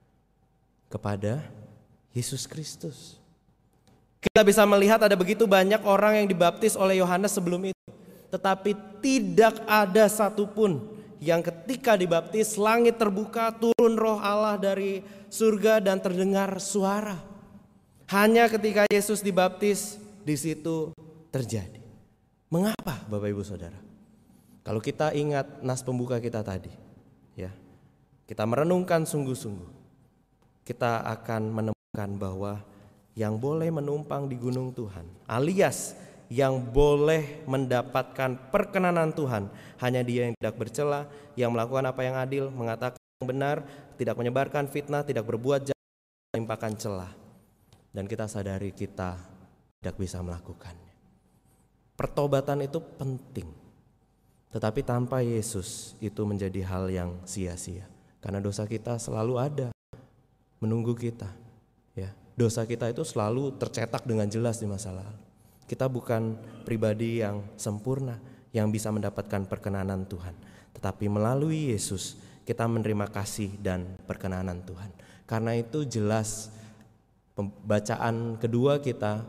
Kepada Yesus Kristus. Kita bisa melihat ada begitu banyak orang yang dibaptis oleh Yohanes sebelum itu. Tetapi tidak ada satupun yang ketika dibaptis langit terbuka, turun roh Allah dari surga dan terdengar suara. Hanya ketika Yesus dibaptis di situ terjadi. Mengapa Bapak Ibu Saudara? Kalau kita ingat nas pembuka kita tadi, ya, kita merenungkan sungguh-sungguh, kita akan menemukan bahwa yang boleh menumpang di gunung Tuhan, alias yang boleh mendapatkan perkenanan Tuhan, hanya Dia yang tidak bercela, yang melakukan apa yang adil, mengatakan yang benar, tidak menyebarkan fitnah, tidak berbuat jahat, melimpahkan celah. Dan kita sadari kita tidak bisa melakukannya. Pertobatan itu penting, tetapi tanpa Yesus itu menjadi hal yang sia-sia, karena dosa kita selalu ada menunggu kita, ya. Dosa kita itu selalu tercetak dengan jelas di masa lalu. Kita bukan pribadi yang sempurna yang bisa mendapatkan perkenanan Tuhan, tetapi melalui Yesus kita menerima kasih dan perkenanan Tuhan. Karena itu jelas pembacaan kedua kita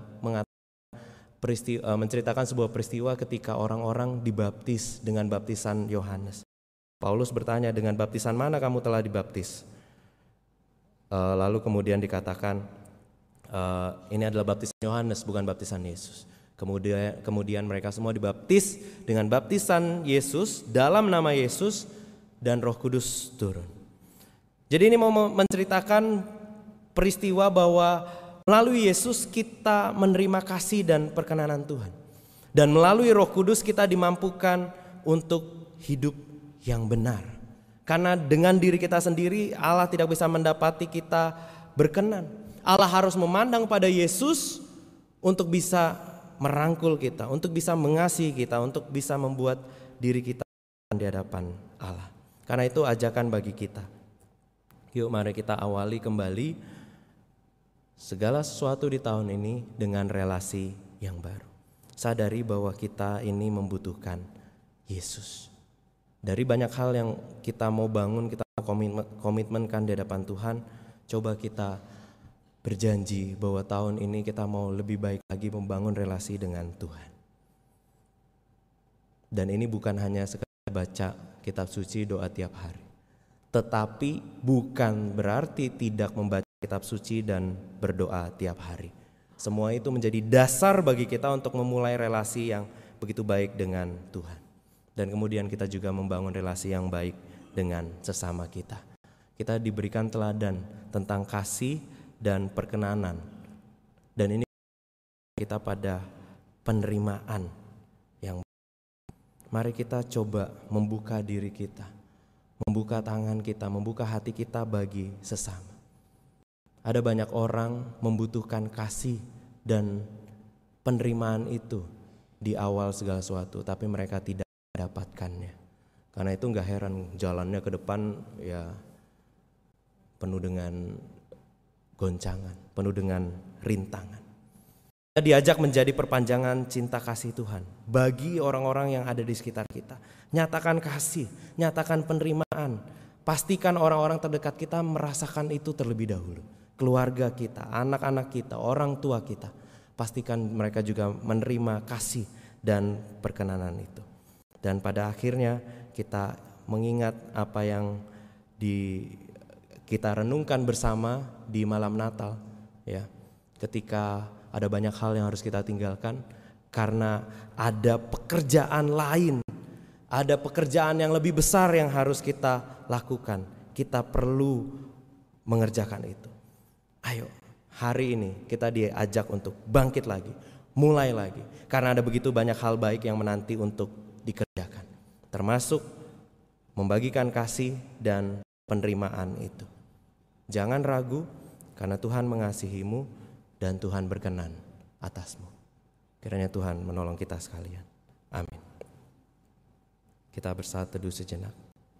menceritakan sebuah peristiwa ketika orang-orang dibaptis dengan baptisan Yohanes. Paulus bertanya, dengan baptisan mana kamu telah dibaptis? Lalu kemudian dikatakan, ini adalah baptisan Yohanes, bukan baptisan Yesus. Kemudian mereka semua dibaptis dengan baptisan Yesus, dalam nama Yesus, dan Roh Kudus turun. Jadi ini mau menceritakan peristiwa bahwa melalui Yesus kita menerima kasih dan perkenanan Tuhan. Dan melalui Roh Kudus kita dimampukan untuk hidup yang benar. Karena dengan diri kita sendiri Allah tidak bisa mendapati kita berkenan. Allah harus memandang pada Yesus untuk bisa merangkul kita, untuk bisa mengasihi kita, untuk bisa membuat diri kita di hadapan Allah. Karena itu ajakan bagi kita. Yuk mari kita awali kembali segala sesuatu di tahun ini dengan relasi yang baru. Sadari bahwa kita ini membutuhkan Yesus. Dari banyak hal yang kita mau bangun, kita mau komitmenkan di hadapan Tuhan, coba kita berjanji bahwa tahun ini kita mau lebih baik lagi membangun relasi dengan Tuhan. Dan ini bukan hanya sekadar baca kitab suci doa tiap hari, tetapi bukan berarti tidak membaca kitab suci dan berdoa tiap hari. Semua itu menjadi dasar bagi kita untuk memulai relasi yang begitu baik dengan Tuhan. Dan kemudian kita juga membangun relasi yang baik dengan sesama kita. Kita diberikan teladan tentang kasih dan perkenanan. Dan ini kita pada penerimaan yang mari kita coba membuka diri kita, membuka tangan kita, membuka hati kita bagi sesama. Ada banyak orang membutuhkan kasih dan penerimaan itu di awal segala sesuatu, tapi mereka tidak mendapatkannya. Karena itu gak heran jalannya ke depan ya penuh dengan goncangan, penuh dengan rintangan. Kita diajak menjadi perpanjangan cinta kasih Tuhan bagi orang-orang yang ada di sekitar kita. Nyatakan kasih, nyatakan penerimaan. Pastikan orang-orang terdekat kita merasakan itu terlebih dahulu. Keluarga kita, anak-anak kita, orang tua kita. pastikan mereka juga menerima kasih dan perkenanan itu. Dan pada akhirnya kita mengingat apa yang kita renungkan bersama di malam Natal, ya. Ketika ada banyak hal yang harus kita tinggalkan karena ada pekerjaan lain, ada pekerjaan yang lebih besar yang harus kita lakukan. Kita perlu mengerjakan itu. Ayo, hari ini kita diajak untuk bangkit lagi, mulai lagi. Karena ada begitu banyak hal baik yang menanti untuk dikerjakan, termasuk membagikan kasih dan penerimaan itu. Jangan ragu, karena Tuhan mengasihimu dan Tuhan berkenan atasmu. Kiranya Tuhan menolong kita sekalian. Amin. Kita bersatu teduh sejenak.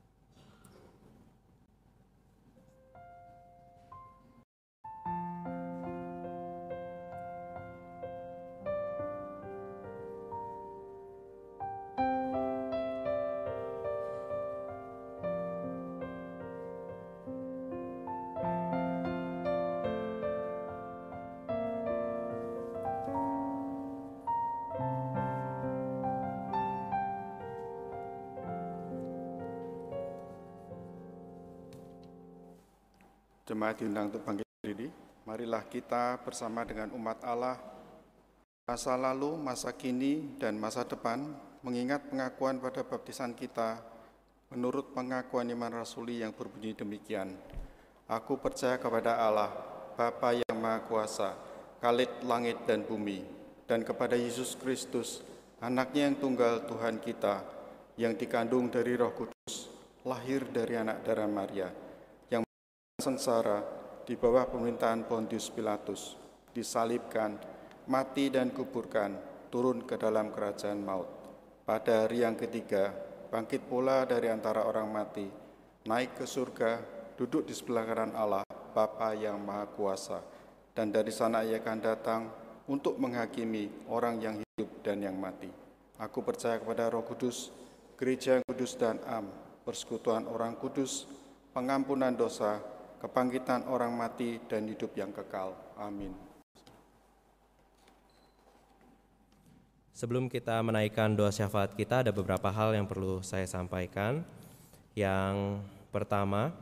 Jemaat diundang untuk bangkit berdiri. Marilah kita bersama dengan umat Allah, masa lalu, masa kini, dan masa depan, mengingat pengakuan pada baptisan kita menurut pengakuan iman rasuli yang berbunyi demikian. Aku percaya kepada Allah, Bapa yang Maha Kuasa, Khalid langit dan bumi, dan kepada Yesus Kristus, anaknya yang tunggal Tuhan kita, yang dikandung dari Roh Kudus, lahir dari anak darah Maria, sengsara di bawah pemerintahan Pontius Pilatus, disalibkan, mati dan kuburkan, turun ke dalam kerajaan maut. Pada hari yang ketiga, bangkit pula dari antara orang mati, naik ke surga, duduk di sebelah kanan Allah, Bapa yang Maha Kuasa, dan dari sana Ia akan datang untuk menghakimi orang yang hidup dan yang mati. Aku percaya kepada Roh Kudus, gereja yang kudus dan am, persekutuan orang kudus, pengampunan dosa, kebangkitan orang mati dan hidup yang kekal. Amin. Sebelum kita menaikkan doa syafaat kita, ada beberapa hal yang perlu saya sampaikan. Yang pertama,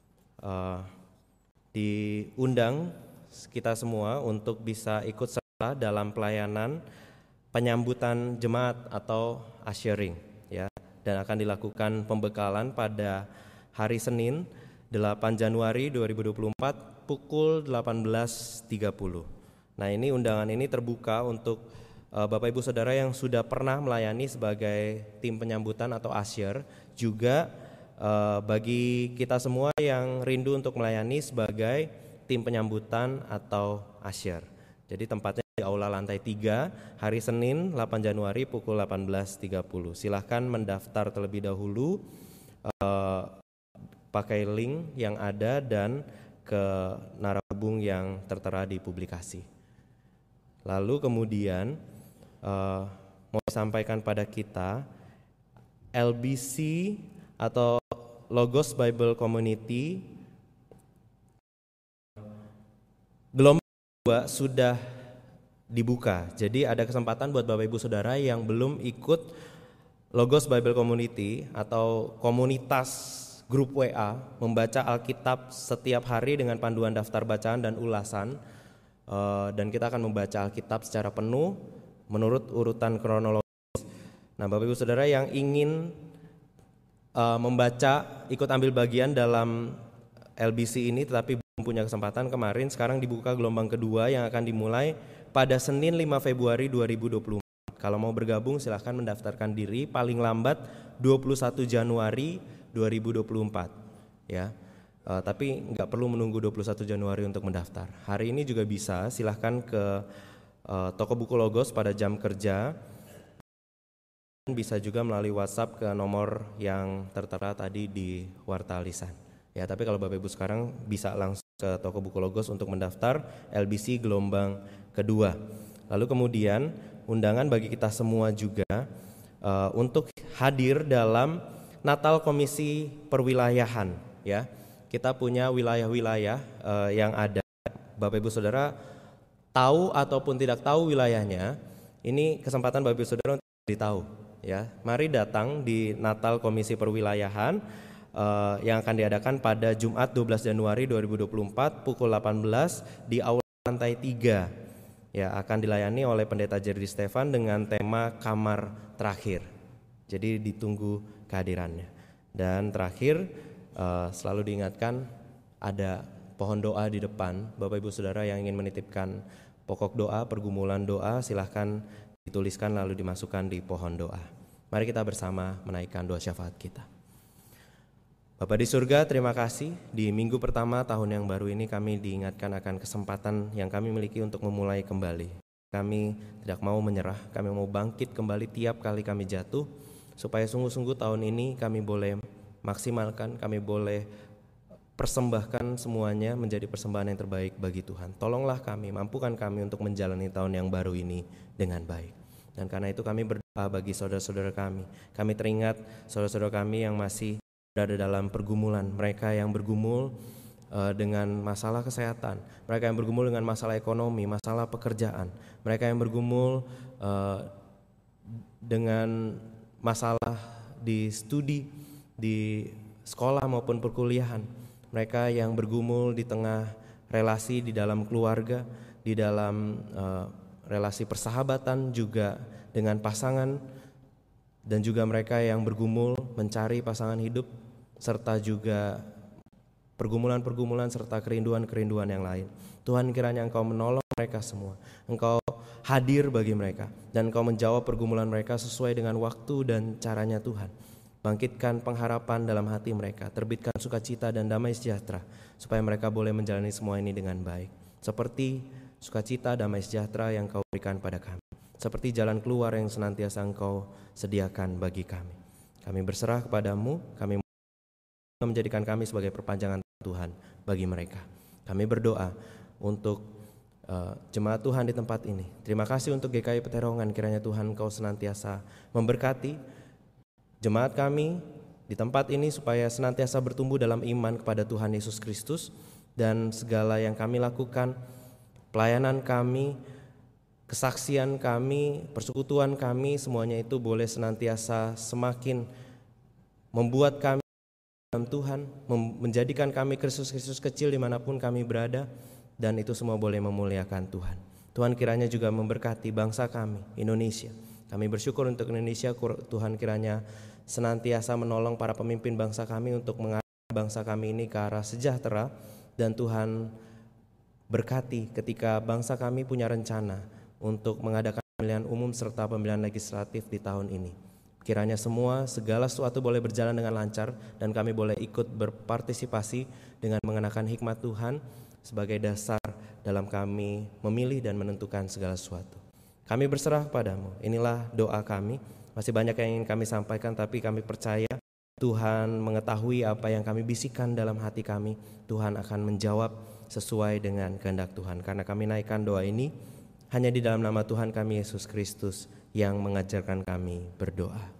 diundang kita semua untuk bisa ikut serta dalam pelayanan penyambutan jemaat atau ushering, ya, dan akan dilakukan pembekalan pada hari Senin 8 Januari 2024 pukul 18.30. Nah, ini undangan ini terbuka untuk Bapak Ibu Saudara yang sudah pernah melayani sebagai tim penyambutan atau usher, juga bagi kita semua yang rindu untuk melayani sebagai tim penyambutan atau usher. Jadi tempatnya di Aula lantai 3 hari Senin 8 Januari pukul 18.30. Silahkan mendaftar terlebih dahulu pakai link yang ada dan ke narahubung yang tertera di publikasi. Lalu kemudian mau sampaikan pada kita, LBC atau Logos Bible Community gelombang 2 sudah dibuka. Jadi ada kesempatan buat Bapak Ibu Saudara yang belum ikut Logos Bible Community atau komunitas grup WA membaca Alkitab setiap hari dengan panduan daftar bacaan dan ulasan, dan kita akan membaca Alkitab secara penuh menurut urutan kronologis. Nah, Bapak Ibu Saudara yang ingin membaca, ikut ambil bagian dalam LBC ini tetapi belum punya kesempatan kemarin, sekarang dibuka gelombang kedua yang akan dimulai pada Senin 5 Februari 2024. Kalau mau bergabung silahkan mendaftarkan diri paling lambat 21 Januari 2024, ya. Tapi nggak perlu menunggu 21 Januari untuk mendaftar. Hari ini juga bisa, silahkan ke toko buku Logos pada jam kerja. Bisa juga melalui WhatsApp ke nomor yang tertera tadi di warta lisan. Ya, tapi kalau Bapak Ibu sekarang bisa langsung ke toko buku Logos untuk mendaftar LBC gelombang kedua. Lalu kemudian undangan bagi kita semua juga untuk hadir dalam Natal Komisi Perwilayahan, ya. Kita punya wilayah-wilayah yang ada. Bapak Ibu Saudara tahu ataupun tidak tahu wilayahnya, ini kesempatan Bapak Ibu Saudara untuk ditahu. Ya, mari datang di Natal Komisi Perwilayahan yang akan diadakan pada Jumat 12 Januari 2024 pukul 18 di Aula Lantai 3. Ya, akan dilayani oleh Pendeta Jerry Stefan dengan tema Kamar Terakhir. Jadi ditunggu kehadirannya. Dan terakhir selalu diingatkan ada pohon doa di depan. Bapak Ibu Saudara yang ingin menitipkan pokok doa, pergumulan doa, silahkan dituliskan lalu dimasukkan di pohon doa. Mari kita bersama menaikkan doa syafaat kita. Bapa di surga, terima kasih di minggu pertama tahun yang baru ini kami diingatkan akan kesempatan yang kami miliki untuk memulai kembali. Kami tidak mau menyerah, kami mau bangkit kembali tiap kali kami jatuh, supaya sungguh-sungguh tahun ini kami boleh maksimalkan, kami boleh persembahkan semuanya menjadi persembahan yang terbaik bagi Tuhan. Tolonglah kami, mampukan kami untuk menjalani tahun yang baru ini dengan baik. Dan karena itu kami berdoa bagi saudara-saudara kami. Kami teringat saudara-saudara kami yang masih berada dalam pergumulan, mereka yang bergumul dengan masalah kesehatan, mereka yang bergumul dengan masalah ekonomi, masalah pekerjaan, mereka yang bergumul dengan masalah di studi, di sekolah maupun perkuliahan, mereka yang bergumul di tengah relasi di dalam keluarga, di dalam relasi persahabatan juga dengan pasangan, dan juga mereka yang bergumul mencari pasangan hidup, serta juga pergumulan-pergumulan serta kerinduan-kerinduan yang lain. Tuhan, kiranya Engkau menolong mereka semua, Engkau hadir bagi mereka, dan Engkau menjawab pergumulan mereka sesuai dengan waktu dan caranya Tuhan. Bangkitkan pengharapan dalam hati mereka, terbitkan sukacita dan damai sejahtera, supaya mereka boleh menjalani semua ini dengan baik, seperti sukacita damai sejahtera yang Kau berikan pada kami, seperti jalan keluar yang senantiasa Engkau sediakan bagi kami. Kami berserah kepadamu, kami menjadikan kami sebagai perpanjangan Tuhan bagi mereka. Kami berdoa untuk jemaat Tuhan di tempat ini. Terima kasih untuk GKI Peterongan, kiranya Tuhan Engkau senantiasa memberkati jemaat kami di tempat ini supaya senantiasa bertumbuh dalam iman kepada Tuhan Yesus Kristus, dan segala yang kami lakukan, pelayanan kami, kesaksian kami, persekutuan kami, semuanya itu boleh senantiasa semakin membuat kami dalam Tuhan, menjadikan kami Kristus-Kristus kecil dimanapun kami berada, dan itu semua boleh memuliakan Tuhan. Tuhan kiranya juga memberkati bangsa kami, Indonesia. Kami bersyukur untuk Indonesia, Tuhan kiranya senantiasa menolong para pemimpin bangsa kami untuk mengarahkan bangsa kami ini ke arah sejahtera, dan Tuhan berkati ketika bangsa kami punya rencana untuk mengadakan pemilihan umum serta pemilihan legislatif di tahun ini. Kiranya segala sesuatu boleh berjalan dengan lancar, dan kami boleh ikut berpartisipasi dengan mengenakan hikmat Tuhan sebagai dasar dalam kami memilih dan menentukan segala sesuatu. Kami berserah kepadamu, inilah doa kami. Masih banyak yang ingin kami sampaikan, tapi kami percaya Tuhan mengetahui apa yang kami bisikan dalam hati kami. Tuhan akan menjawab sesuai dengan kehendak Tuhan. Karena kami naikkan doa ini hanya di dalam nama Tuhan kami Yesus Kristus yang mengajarkan kami berdoa.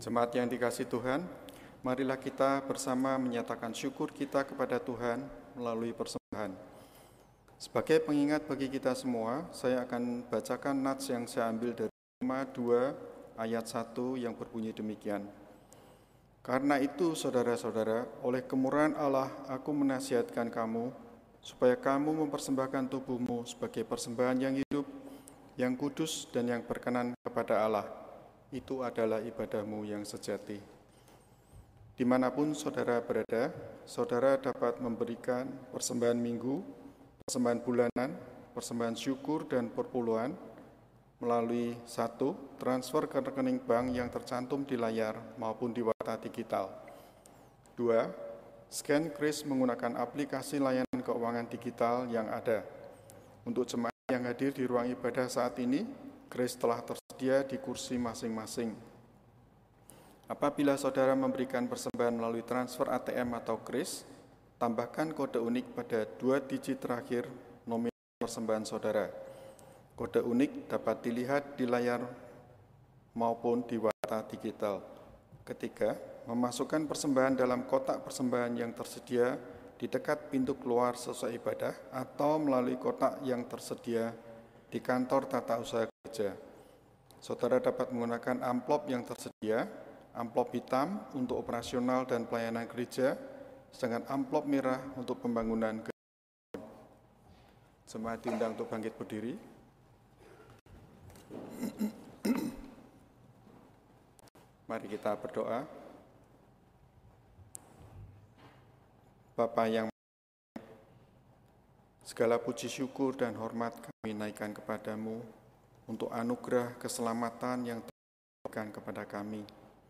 Jemaat yang dikasihi Tuhan, marilah kita bersama menyatakan syukur kita kepada Tuhan melalui persembahan. Sebagai pengingat bagi kita semua, saya akan bacakan nats yang saya ambil dari Roma 2 ayat 1 yang berbunyi demikian. Karena itu, saudara-saudara, oleh kemurahan Allah, aku menasihatkan kamu, supaya kamu mempersembahkan tubuhmu sebagai persembahan yang hidup, yang kudus, dan yang berkenan kepada Allah. Itu adalah ibadahmu yang sejati. Dimanapun saudara berada, saudara dapat memberikan persembahan minggu, persembahan bulanan, persembahan syukur, dan perpuluhan melalui 1. Transfer ke rekening bank yang tercantum di layar maupun di watta digital. 2. Scan kris menggunakan aplikasi layanan keuangan digital yang ada. Untuk jemaat yang hadir di ruang ibadah saat ini, kris telah tersedia di kursi masing-masing. Apabila saudara memberikan persembahan melalui transfer ATM atau kris, tambahkan kode unik pada 2 digit terakhir nominal persembahan saudara. Kode unik dapat dilihat di layar maupun di watta digital. Ketiga, memasukkan persembahan dalam kotak persembahan yang tersedia di dekat pintu keluar sesuai ibadah atau melalui kotak yang tersedia di kantor tata usaha gereja. Saudara dapat menggunakan amplop yang tersedia, amplop hitam untuk operasional dan pelayanan gereja, sedangkan amplop merah untuk pembangunan gereja. Jemaat diundang untuk bangkit berdiri. Mari kita berdoa. Bapa yang segala puji syukur dan hormat kami naikkan kepadamu untuk anugerah keselamatan yang diberikan kepada kami.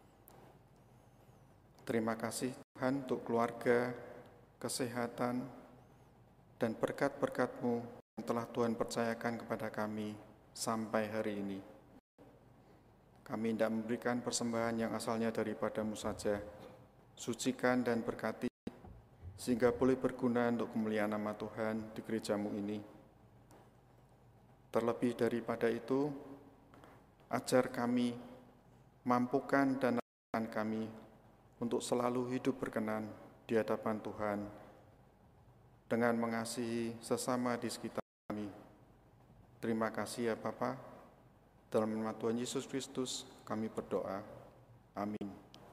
Terima kasih Tuhan untuk keluarga, kesehatan, dan berkat-berkat-Mu yang telah Tuhan percayakan kepada kami sampai hari ini. Kami tidak memberikan persembahan yang asalnya daripada-Mu saja. Sucikan dan berkati, sehingga boleh berguna untuk kemuliaan nama Tuhan di gereja-Mu ini. Terlebih daripada itu, ajar kami, mampukan dan arahkan kami untuk selalu hidup berkenan di hadapan Tuhan dengan mengasihi sesama di sekitar kami. Terima kasih ya Bapa. Dalam nama Tuhan Yesus Kristus kami berdoa. Amin.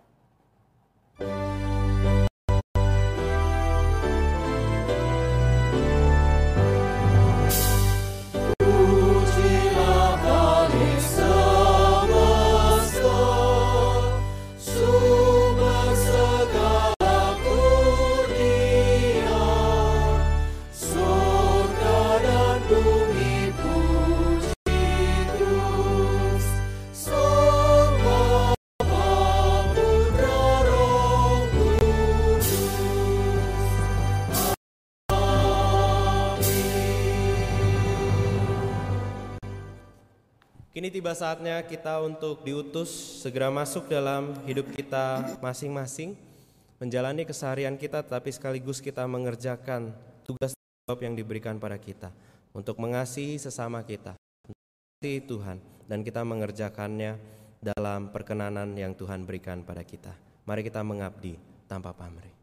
Kini tiba saatnya kita untuk diutus segera masuk dalam hidup kita masing-masing, menjalani keseharian kita, tetapi sekaligus kita mengerjakan tugas jawab yang diberikan pada kita untuk mengasihi sesama kita, mengasihi Tuhan, dan kita mengerjakannya dalam perkenanan yang Tuhan berikan pada kita. Mari kita mengabdi tanpa pamrih.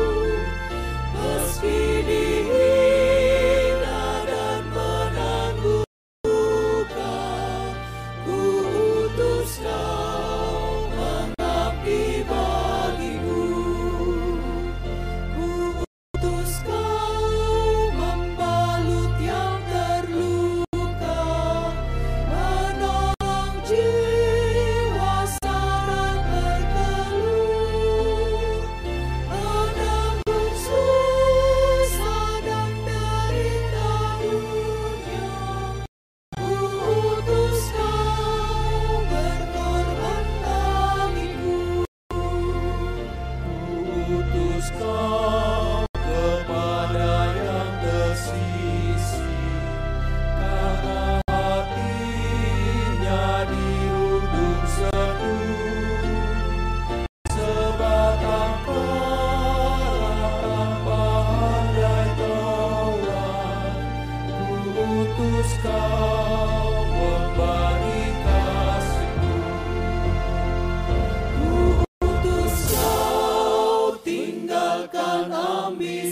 Meski dihina dan menanggung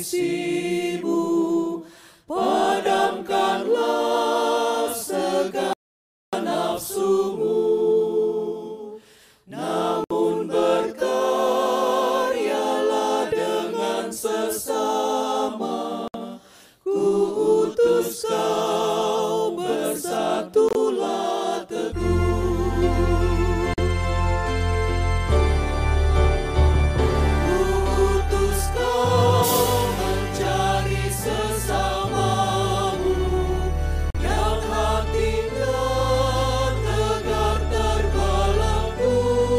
kasih-Mu, padamkanlah segala nafsu-Mu, namun berkaryalah dengan sesama. Ku utus kau, bersatulah teguh. Ku utus kau mencari sesamamu yang hatinya tegar terbelenggu,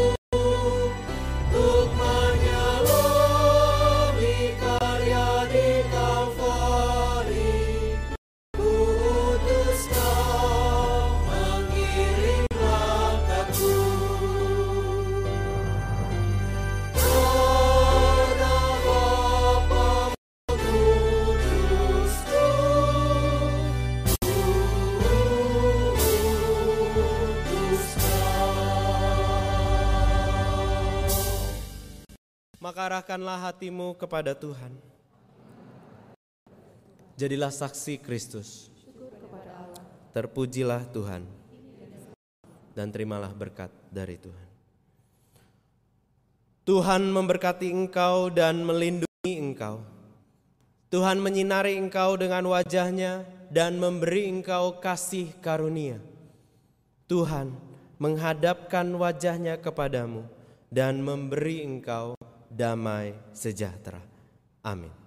untuk menyelami karya di Kalvari. Ku utus kau mengiring langkahku. Karena Bapa mengutusku, Maka arahkanlah hatimu kepada Tuhan. Jadilah saksi Kristus. Terpujilah Tuhan. Dan terimalah berkat dari Tuhan. Tuhan memberkati engkau dan melindungi engkau. Tuhan menyinari engkau dengan wajah-Nya dan memberi engkau kasih karunia. Tuhan menghadapkan wajah-Nya kepadamu dan memberi engkau damai sejahtera. Amin.